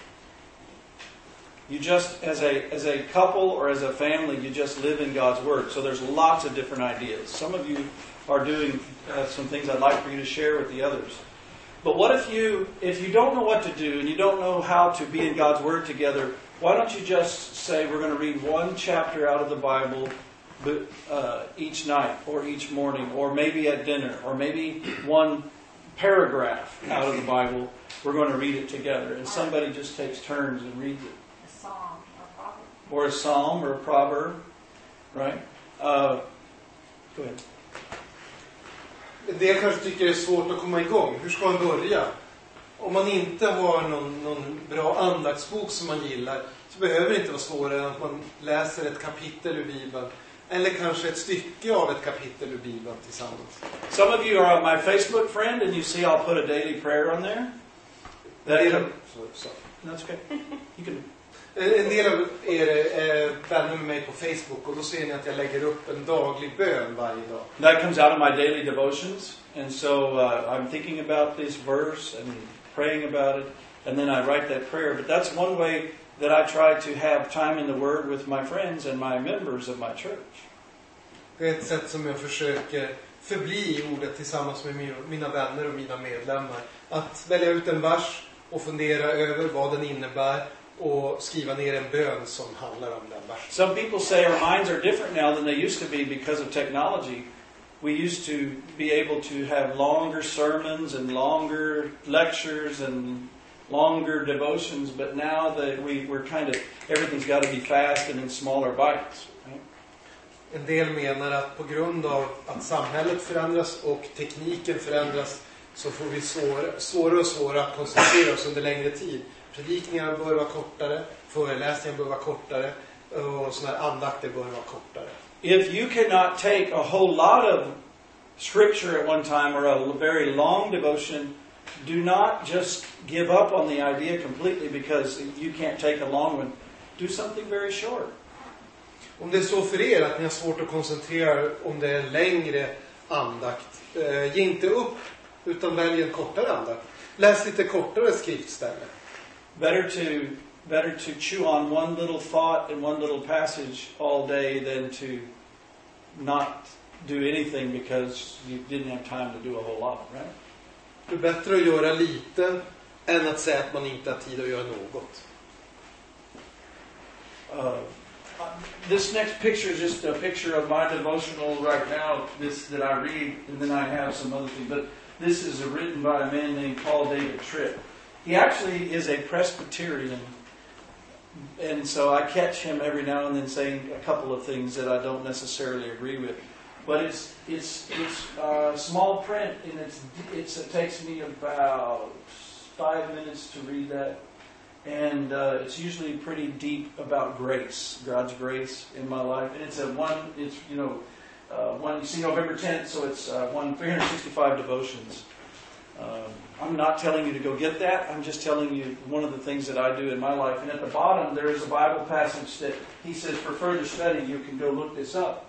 You just, as a as a couple or as a family, you just live in God's Word. So there's lots of different ideas. Some of you are doing uh, some things I'd like for you to share with the others. But what if you if you don't know what to do and you don't know how to be in God's Word together? Why don't you just say we're going to read one chapter out of the Bible uh, each night or each morning, or maybe at dinner, or maybe one paragraph out of the Bible. We're going to read it together, and somebody just takes turns and reads it. A psalm or a proverb. Or a psalm or a proverb, right? Uh, go ahead. En del kanske tycker det är svårt att komma igång. Hur ska man börja? Om man inte har någon, någon bra andaktsbok som man gillar, så behöver det inte vara svårare än att man läser ett kapitel ur Bibeln. Eller kanske ett stycke av ett kapitel ur Bibeln tillsammans. Some of you are my Facebook friend and you see I'll put a daily prayer on there. That En del, sorry, sorry. That's okay. You can. en del av er är vänner med mig på Facebook, och då ser ni att jag lägger upp en daglig bön varje dag. That comes out of my daily devotions, and so uh, I'm thinking about this verse and praying about it, and then I write that prayer. But that's one way that I try to have time in the Word with my friends and my members of my church. Det är ett sätt som jag försöker förbli i ordet tillsammans med mina vänner och mina medlemmar. Att välja ut en vers och fundera över vad den innebär och skriva ner en bön som handlar om den versen. Some people say our minds are different now than they used to be because of technology. We used to be able to have longer sermons and longer lectures and longer devotions, but now that we, we're kind of, everything's got to be fast and in smaller bites. Right? En del menar att på grund av att samhället förändras och tekniken förändras, så får vi svårare, svårare och svårare att koncentrera oss under längre tid. Predikningar bör vara kortare, föreläsningar bör vara kortare, och sådana här andakter bör vara kortare. If you cannot take a whole lot of scripture at one time or a very long devotion, do not just give up on the idea completely because you can't take a long one. Do something very short. Om det är så för er att ni har svårt att koncentrera om det är en längre andakt, eh, ge inte upp, utan välj en kortare andakt. Läs lite kortare skriftställen. Better to better to chew on one little thought and one little passage all day than to not do anything because you didn't have time to do a whole lot, right? Det är bättre att göra lite än att säga att man inte har tid att göra något. Uh, this next picture is just a picture of my devotional right now, this that I read, and then I have some other things. But this is written by a man named Paul David Tripp. He actually is a Presbyterian, and so I catch him every now and then saying a couple of things that I don't necessarily agree with. But it's it's it's uh, small print, and it's it's it takes me about five minutes to read that. And uh, it's usually pretty deep about grace, God's grace in my life. And it's a one, it's, you know, uh, one, you see November tenth, so it's uh, one three hundred sixty-five devotions. Um, I'm not telling you to go get that. I'm just telling you one of the things that I do in my life. And at the bottom, there is a Bible passage that he says, for further study, you can go look this up.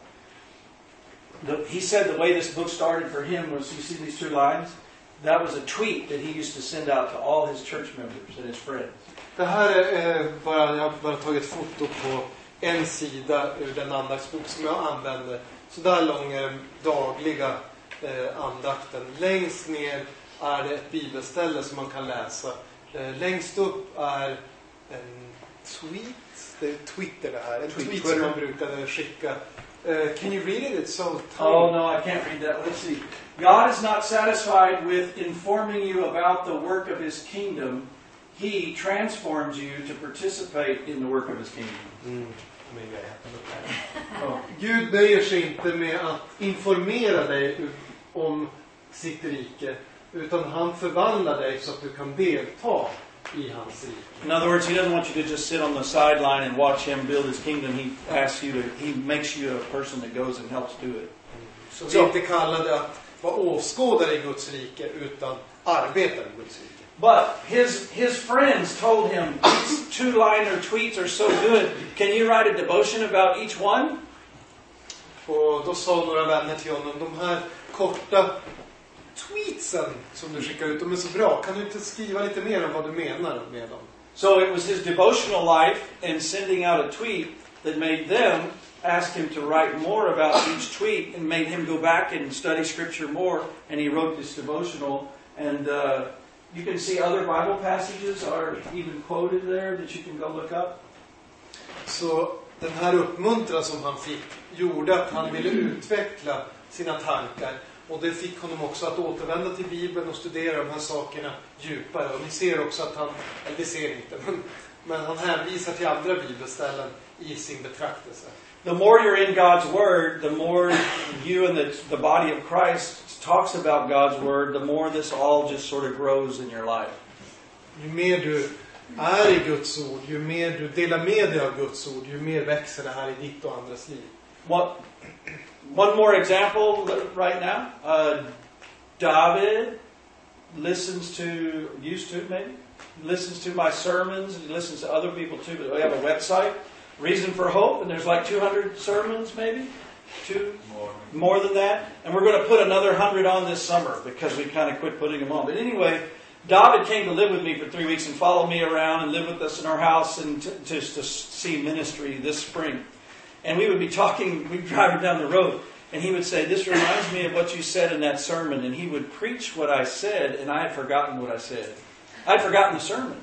The, he said the way this book started for him was, you see these two lines? That was a tweet that he used to send out to all his church members and his friends. Det här är eh, bara, jag har bara tagit foto på en sida ur den andaktsbok som jag använder. Så där lång är den dagliga eh, andakten. Längst ner är det ett bibelställe som man kan läsa. Eh, längst upp är en tweet. Det är Twitter det här. En tweet, tweet som man brukade skicka. Uh, can you read it? It's so tiny. Oh, no, I can't read that. Let's see. God is not satisfied with informing you about the work of His kingdom. He transforms you to participate in the work of His kingdom. Mm. Maybe I have to look at it. Oh. Gud nöjer sig inte med att informera dig om sitt rike, utan han förvandlar dig så att du kan delta i hans rike. In other words, he doesn't want you to just sit on the sideline and watch him build his kingdom. He asks you to, he makes you a person that goes and helps do it. Så vi är inte kallade att vara åskådare i Guds rike, utan arbetare i Guds rike. But his his friends told him, these two-liner tweets are so good. Can you write a devotion about each one? Och då sa några vänner till honom, de här korta tweetsen som du skickar ut, de är så bra. Kan du inte skriva lite mer om vad du menar med dem? So it was his devotional life and sending out a tweet that made them ask him to write more about each tweet and made him go back and study scripture more. And he wrote this devotional. And uh, you can see other Bible passages are even quoted there that you can go look up. Så den här uppmuntran som han fick gjorde att han ville utveckla sina tankar. Och det fick honom också att återvända till Bibeln och studera de här sakerna djupare. Och ni ser också att han, eller det ser inte, men, men han hänvisar till andra bibelställen i sin betraktelse. The more you're in God's Word, the more you and the, the body of Christ talks about God's Word, the more this all just sort of grows in your life. Ju mer du är i Guds ord, ju mer du delar med dig av Guds ord, ju mer växer det här i ditt och andras liv. What? One more example right now. Uh, David listens to, used to maybe, listens to my sermons. He listens to other people too. But we have a website, Reason for Hope, and there's like two hundred sermons maybe. Two, more. more than that. And we're going to put another one hundred on this summer because we kind of quit putting them on. But anyway, David came to live with me for three weeks and followed me around and lived with us in our house and t- just to see ministry this spring. And we would be talking, we'd be driving down the road, and he would say, this reminds me of what you said in that sermon. And he would preach what I said, and I had forgotten what I said. I had forgotten the sermon.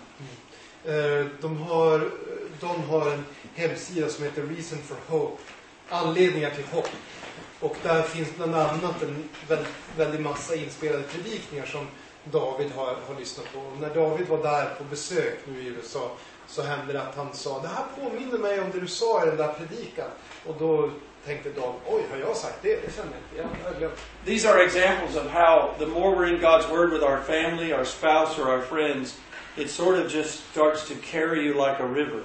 Mm. De har, de har en hemsida som heter Reason for Hope. Anledningar till hopp. Och där finns bland annat en väldigt, väldigt massa inspelade predikningar som David har, har lyssnat på. Och när David var där på besök nu i U S A så hände det att han sa, det här påminner mig om det du sa i den där predikan. Och då tänkte David, oj, har jag sagt det? Det känner jag inte. Jag har glömt. These are examples of how the more we're in God's Word with our family, our spouse, or our friends, it sort of just starts to carry you like a river.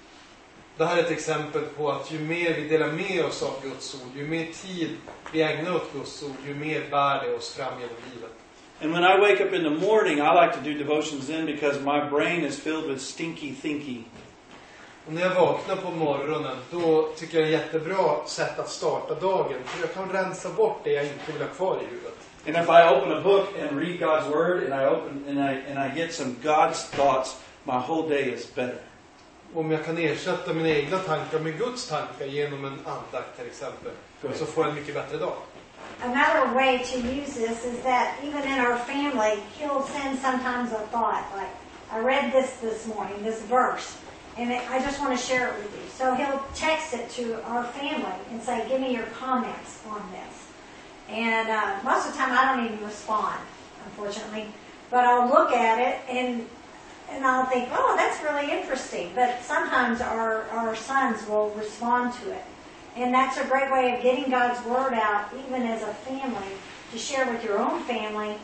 Det här är ett exempel på att ju mer vi delar med oss av Guds ord, ju mer tid vi ägnar åt Guds ord, ju mer bär det oss fram genom livet. And when I wake up in the morning, I like to do devotions then because my brain is filled with stinky thinking. Och när jag vaknar på morgonen, då tycker jag det är ett jättebra sätt att starta dagen. För jag kan rensa bort det jag inte vill ha kvar i huvudet. And if I open a book and read God's Word and I open and I and I get some God's thoughts, my whole day is better. Om jag kan ersätta mina egna tankar med Guds tankar genom en andakt till exempel, så får jag en mycket bättre dag. Another way to use this is that even in our family, he'll send sometimes a thought, like, I read this this morning, this verse, and it, I just want to share it with you. So he'll text it to our family and say, give me your comments on this. And uh, most of the time I don't even respond, unfortunately. But I'll look at it and and I'll think, oh, that's really interesting. But sometimes our, our sons will respond to it. And that's a great way of getting God's Word out, even as a family, to share with your own family,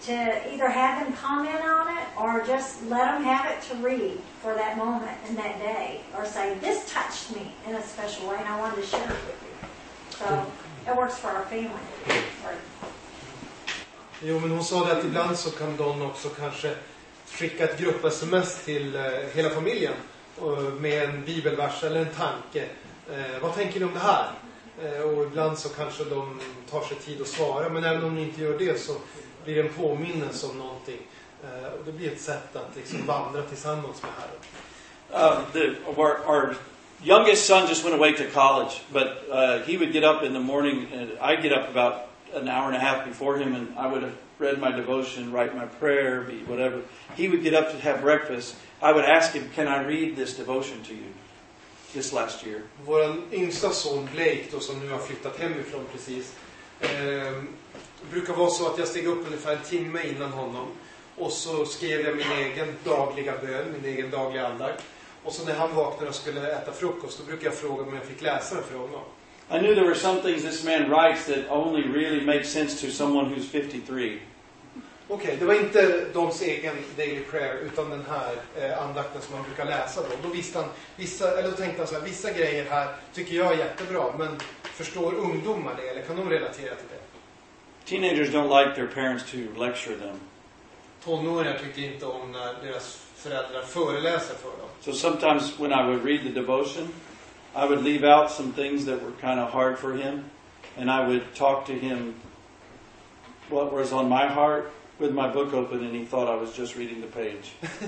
to either have them comment on it or just let them have it to read for that moment and that day, or say, this touched me in a special way and I wanted to share it with you. So it works for our family. Or, Jo, men hon sa det att ibland så kan de också kanske skicka ett grupp-sms till eh, hela familjen och, med en bibelvers eller en tanke. Eh, vad tänker ni om det här? Eh, och ibland så kanske de tar sig tid att svara, men även om de inte gör det så blir det en påminnelse om någonting. Eh, och det blir ett sätt att liksom vandra tillsammans med Herren. Uh, the, our, our youngest son just went away to college, but uh, he would get up in the morning, and I'd get up about an hour and a half before him, and I would have read my devotion, write my prayer, be whatever. He would get up to have breakfast. I would ask him, can I read this devotion to you this last year? Vår yngsta son Blake, då, som nu har flyttat hemifrån precis, eh, brukar vara så att jag steg upp ungefär en timme innan honom. Och så skrev jag min egen dagliga bön, min egen dagliga andakt. Och så när han vaknade och skulle äta frukost, då brukar jag fråga om jag fick läsa för honom. I knew there were some things this man writes that only really make sense to someone who's fifty-three. Okej, okay, det var inte Doms egen daily prayer utan den här eh, andakten som man brukar läsa då. Då visste han, vissa, eller då tänkte han så här, vissa grejer här tycker jag är jättebra, men förstår ungdomar det eller kan de relatera till det? Teenagers don't like their parents to lecture them. Tonåringar tycker inte om när deras föräldrar föreläser för dem. So sometimes when I would read the devotion, I would leave out some things that were kind of hard for him, and I would talk to him what was on my heart with my book open, and he thought I was just reading the page.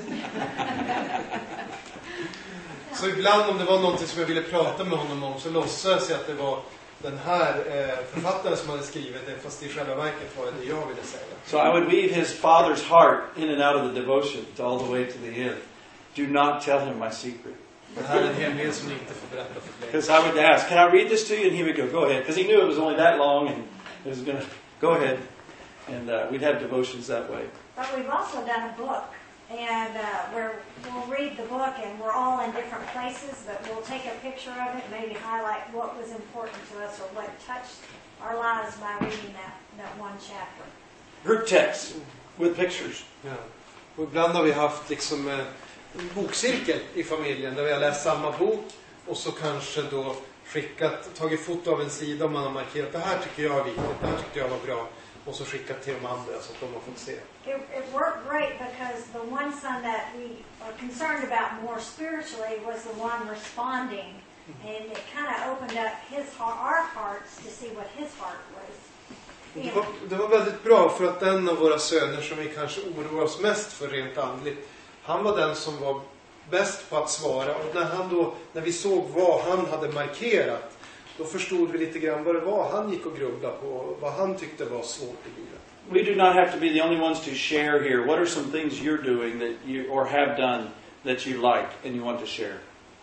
Så ibland om det var någonting som jag ville prata med honom om, så låtsades jag att det var den här eh, författaren som hade skrivit det, fast i själva verket var det jag ville säga. So I would weave his father's heart in and out of the devotion all the way to the end. Do not tell him my secret. Det här är en hemlighet som ni inte får berätta för mig. Because I would ask, can I read this to you? And he would go, go ahead. Because he knew it was only that long and it was going to, go ahead. And uh, we'd have devotions that way. but we've also done a book, and uh, where we'll read the book and we're all in different places, but we'll take a picture of it, maybe highlight what was important to us or what touched our lives by reading that, that one chapter. Group text with pictures. Ja. Och ibland har vi haft liksom en bokcirkel i familjen där vi har läst samma bok och så kanske då skickat, tagit foto av en sida och man har markerat det här tycker jag är viktigt, det här tyckte jag var bra, och så skickat till de andra så att de har fått se. It, it worked great because the one son that we are concerned about more spiritually was the one responding, and it kind of opened up his our hearts to see what his heart was. Det var, det var väldigt bra för att den av våra söner som vi kanske oroar oss mest för rent andligt, han var den som var bäst på att svara, och när, han då, när vi såg vad han hade markerat, då förstod vi lite grann vad det var han gick och grubblade på, vad han tyckte var svårt i livet. We do not have to be the only ones to share here. What are some things you're doing that you or have done that you like and you want to share?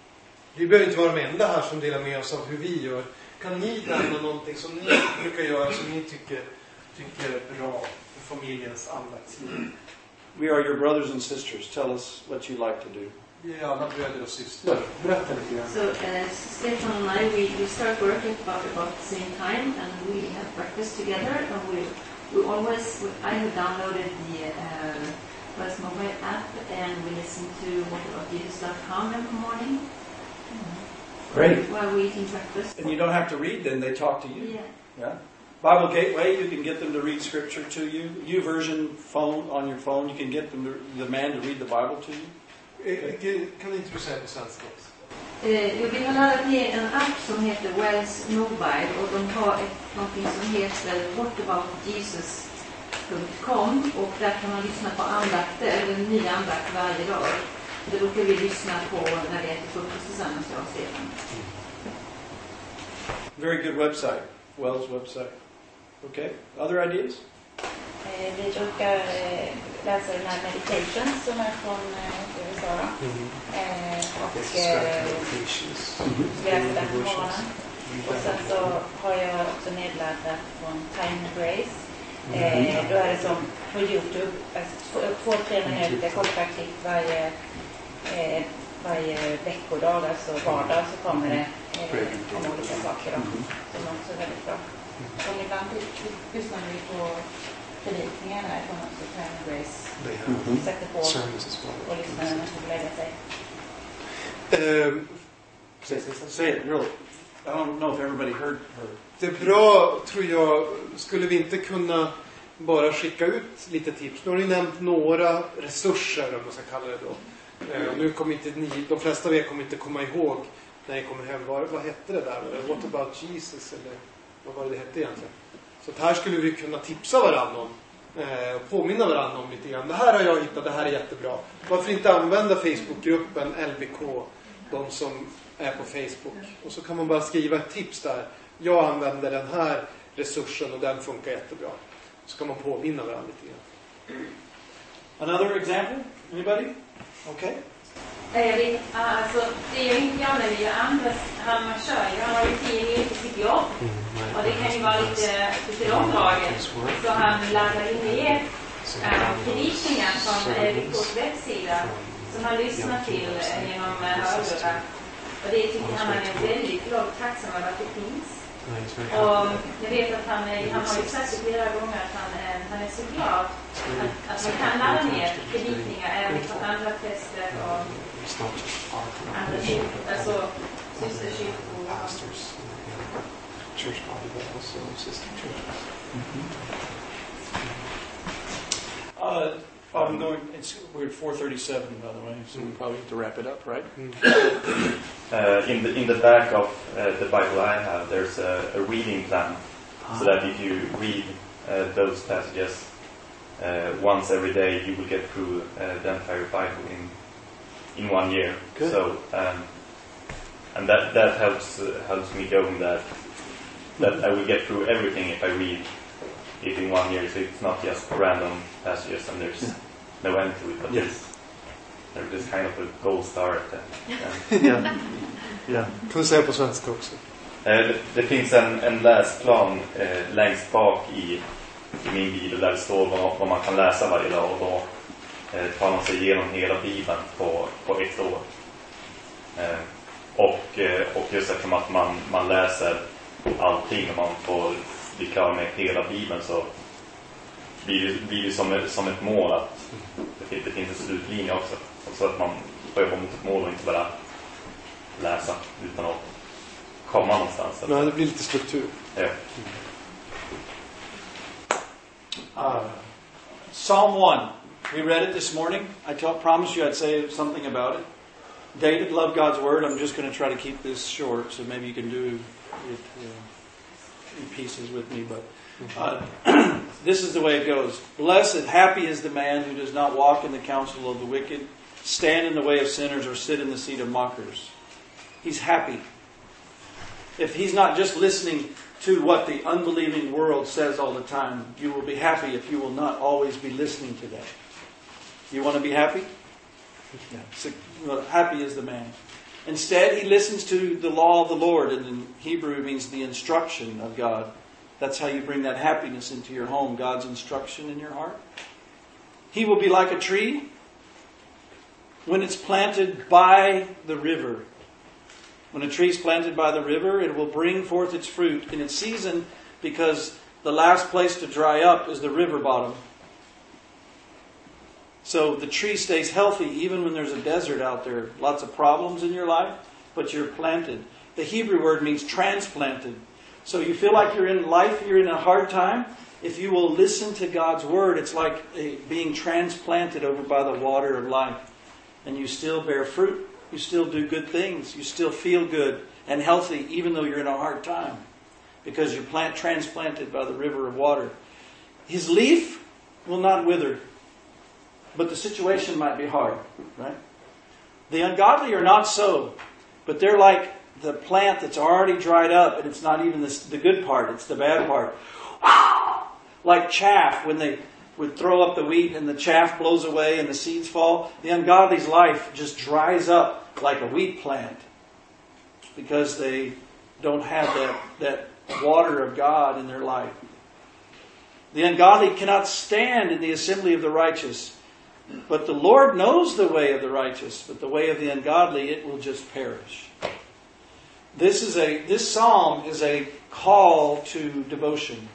Vi behöver inte vara de enda här som delar med oss av hur vi gör. Kan ni nämna någonting som ni brukar göra som ni tycker, tycker är bra för familjens andaktsliv? We are your brothers and sisters. Tell us what you like to do. Vi är alla bröder och systrar. Berätta lite grann. So, uh, Stefan and I, we, we start working about, about the same time, and we have breakfast together, and we we always, we, I have downloaded the uh, West mobile app, and we listen to what about Jesus dot com every morning. Great. While we're eating breakfast. And you don't have to read them, they talk to you. Yeah. Yeah. Bible Gateway, you can get them to read scripture to you. YouVersion phone on your phone, you can get them to, the man to read the Bible to you. Kan ni inte säga på svenska också? Eh, jag vill ha laddat ner en app som heter Wells Mobile, och de har ett, någonting som heter what about jesus dot com, och där kan man lyssna på andakter, eller en ny andakt varje dag. Det brukar vi lyssna på när vi äter frukost tillsammans, jag och Stefan. Very good website. Wells website. Okay. Other ideas? Eh, vi brukar eh, läsa den här meditation som är från eh, U S A. Mm. Eh, och eh, vi läser den på morgonen. Och sen så har jag också nedladdat från Time and Grace. Eh, då är det som på YouTube, alltså två, två tre minuter korta klipp varje, eh, varje veckodag, alltså vardag så kommer det eh, om olika saker då, som också är väldigt bra. Och ibland lyssnar vi på predikningar därifrån också, Time and Grace. They have Mhm. Sätter på sermons as well. och lyssnar när man ska lägga sig. Ehm, Say it, really. I don't know if everybody heard her. Det är bra, tror jag, skulle vi inte kunna bara skicka ut lite tips. Nu har ni nämnt några resurser, om man ska kalla det då. Eh, och nu kommer inte ni, de flesta av er kommer inte komma ihåg när ni kommer hem. Vad, vad hette det där? What about Jesus? Eller vad var det det hette egentligen? Så att här skulle vi kunna tipsa varandra om. Eh, och påminna varandra om lite grann. Det här har jag hittat, det här är jättebra. Varför inte använda Facebookgruppen L B K, de som är på Facebook. Och så kan man bara skriva ett tips där. Jag använder den här resursen och den funkar jättebra. Så kan man påminna varandra lite grann. Another example? Anybody? Okay. Jag vet, alltså, det är ju inte jag när vi Anders, han kör ju, han har ju tio minuter till sitt jobb. Och det kan ju vara lite, lite långdraget. Så han laddar in ner äh, predikningar från L B K:s webbsida som han lyssnar till äh, genom äh, hörlurar. Och det tycker han är väldigt glad tacksam över att det finns. Och jag vet att han, är, han har ju sagt flera gånger att han är, han är så glad att, att man kan ladda ner predikningar även från andra präster och andra kyrkor, alltså systerkyrkor. Church body, but also sister churches. Uh, I'm going, it's, we're at four thirty-seven, by the way, so we probably have to wrap it up, right? Uh, in the in the back of uh, the Bible I have, there's a, a reading plan, so that if you read uh, those passages uh, once every day, you will get through uh, the entire Bible in in one year. Good. So, um, and that that helps uh, helps me going that that I will get through everything if I read it in one year. So it's not just random passages and there's Yeah. no end to it, but Yes. there's there's this kind of a gold star at the end. Yeah. Yeah. Kan du säga på svenska också? Eh, Det, det finns en, en läsplan eh, längst bak i, i min bibel där det står vad, vad man kan läsa varje dag, och då eh, tar man sig igenom hela bibeln på, på ett år. Eh, och, eh, och just eftersom att man, man läser allting och man får bli klar med hela bibeln, så blir det, blir det som, ett, som ett mål att det, det finns en slutlinje också. Så att man får jobba mot ett mål och inte bara läsa utan att komma någonstans. Nej, det blir lite struktur. Ja. Uh, Psalm one. We read it this morning. I t- promised you I'd say something about it. David loved God's word. I'm just going to try to keep this short, so maybe you can do it uh, in pieces with me. But uh, this is the way it goes. Blessed, happy is the man who does not walk in the counsel of the wicked, stand in the way of sinners, or sit in the seat of mockers. He's happy. If he's not just listening to what the unbelieving world says all the time, you will be happy if you will not always be listening to that. You want to be happy? Yeah. So, well, happy is the man. Instead, he listens to the law of the Lord, and in Hebrew it means the instruction of God. That's how you bring that happiness into your home, God's instruction in your heart. He will be like a tree when it's planted by the river. When a tree is planted by the river, it will bring forth its fruit in its season, because the last place to dry up is the river bottom. So the tree stays healthy even when there's a desert out there. Lots of problems in your life, but you're planted. The Hebrew word means transplanted. So you feel like you're in life, you're in a hard time. If you will listen to God's word, it's like a, being transplanted over by the water of life. And you still bear fruit. You still do good things. You still feel good and healthy even though you're in a hard time. Because you're plant, transplanted by the river of water. His leaf will not wither. But the situation might be hard, right? The ungodly are not so. But they're like the plant that's already dried up, and it's not even the, the good part, it's the bad part. Like chaff, when they would throw up the wheat and the chaff blows away and the seeds fall. The ungodly's life just dries up like a wheat plant because they don't have that, that water of God in their life. The ungodly cannot stand in the assembly of the righteous. But the Lord knows the way of the righteous, but the way of the ungodly, it will just perish. This is a this psalm is a call to devotion.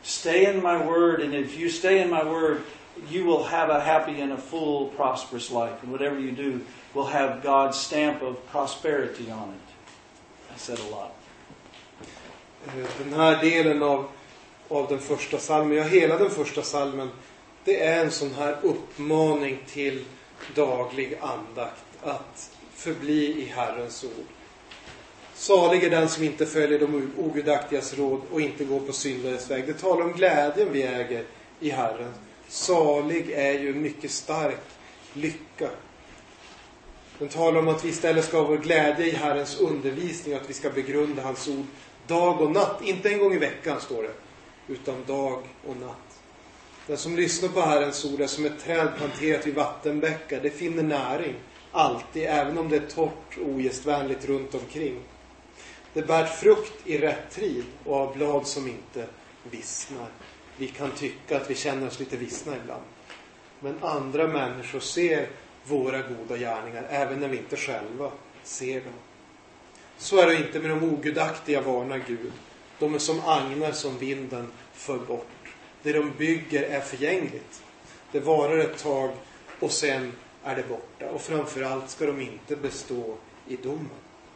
Stay in my word, and if you stay in my word, you will have a happy and a full, prosperous life. And whatever you do will have God's stamp of prosperity on it. I said a lot. Den här delen av, av den första salmen, ja hela den första salmen, det är en sån här uppmaning till daglig andakt. Att förbli i Herrens ord. Salig är den som inte följer de ogudaktigas råd och inte går på syndares väg. Det talar om glädjen vi äger i Herren. Salig är ju mycket stark lycka. Den talar om att vi istället ska ha vår glädje i Herrens undervisning och att vi ska begrunda hans ord dag och natt. Inte en gång i veckan står det, utan dag och natt. Den som lyssnar på Herrens ord är som ett träd planterat vid vattenbäckar. Det finner näring alltid, även om det är torrt och ogästvänligt runt omkring. Det bär frukt i rätt tid och har blad som inte vissnar. Vi kan tycka att vi känner oss lite vissna ibland. Men andra människor ser våra goda gärningar även när vi inte själva ser dem. Så är det inte med de ogudaktiga, varnar Gud. De är som agnar som vinden för bort. Det de bygger är förgängligt. Det varar ett tag och sen är det borta. Och framförallt ska de inte bestå i domen.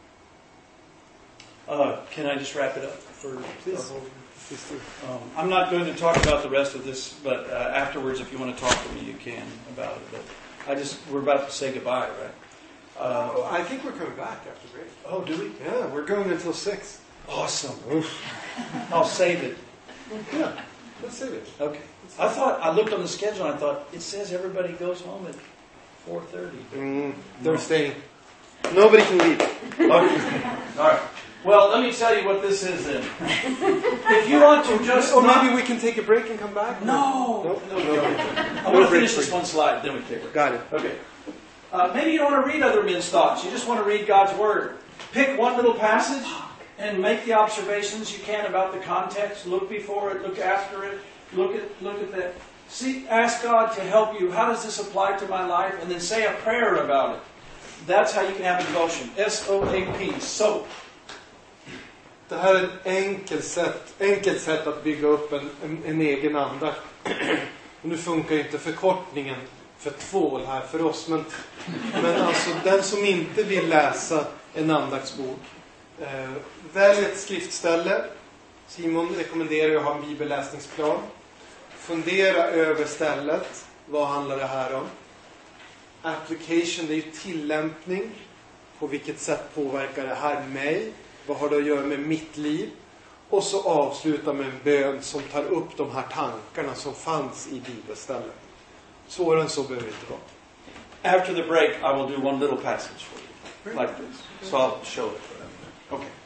Uh, can I just wrap it up? For, Please. for um, I'm not going to talk about the rest of this, but uh, afterwards, if you want to talk to me, you can about it. But I just, we're about to say goodbye, right? Uh, oh, I think we're coming back after break. Oh, do we? Yeah, we're going until six. Awesome. I'll save it. Yeah, let's save it. Okay. I thought, I looked on the schedule and I thought, it says everybody goes home at four thirty. Mm, they're no. staying. Nobody can leave. Okay. All right. Well, let me tell you what this is then. If you want to just... Or maybe we can take a break and come back? No. No, no, no. no. I want to finish this one slide, then we take it. Got it. Okay. Uh, maybe you don't want to read other men's thoughts. You just want to read God's Word. Pick one little passage and make the observations you can about the context. Look before it, look after it, look at look at that. See, ask God to help you. How does this apply to my life? And then say a prayer about it. That's how you can have a devotion. S O A P. Soap. Det här är ett enkelt sätt, enkelt sätt att bygga upp en, en, en egen andakt. Och nu funkar ju inte förkortningen för tvål här för oss. Men, men alltså den som inte vill läsa en andaktsbok. Eh, välj ett skriftställe. Simon rekommenderar att ha en bibelläsningsplan. Fundera över stället. Vad handlar det här om? Application, det är ju tillämpning. På vilket sätt påverkar det här mig? Vad har det att göra med mitt liv? Och så avsluta med en bön som tar upp de här tankarna som fanns i bibelstället. Svårare än så behöver det inte vara. After the break I will do one little passage for you. Like this. So I'll show it for them. Okay.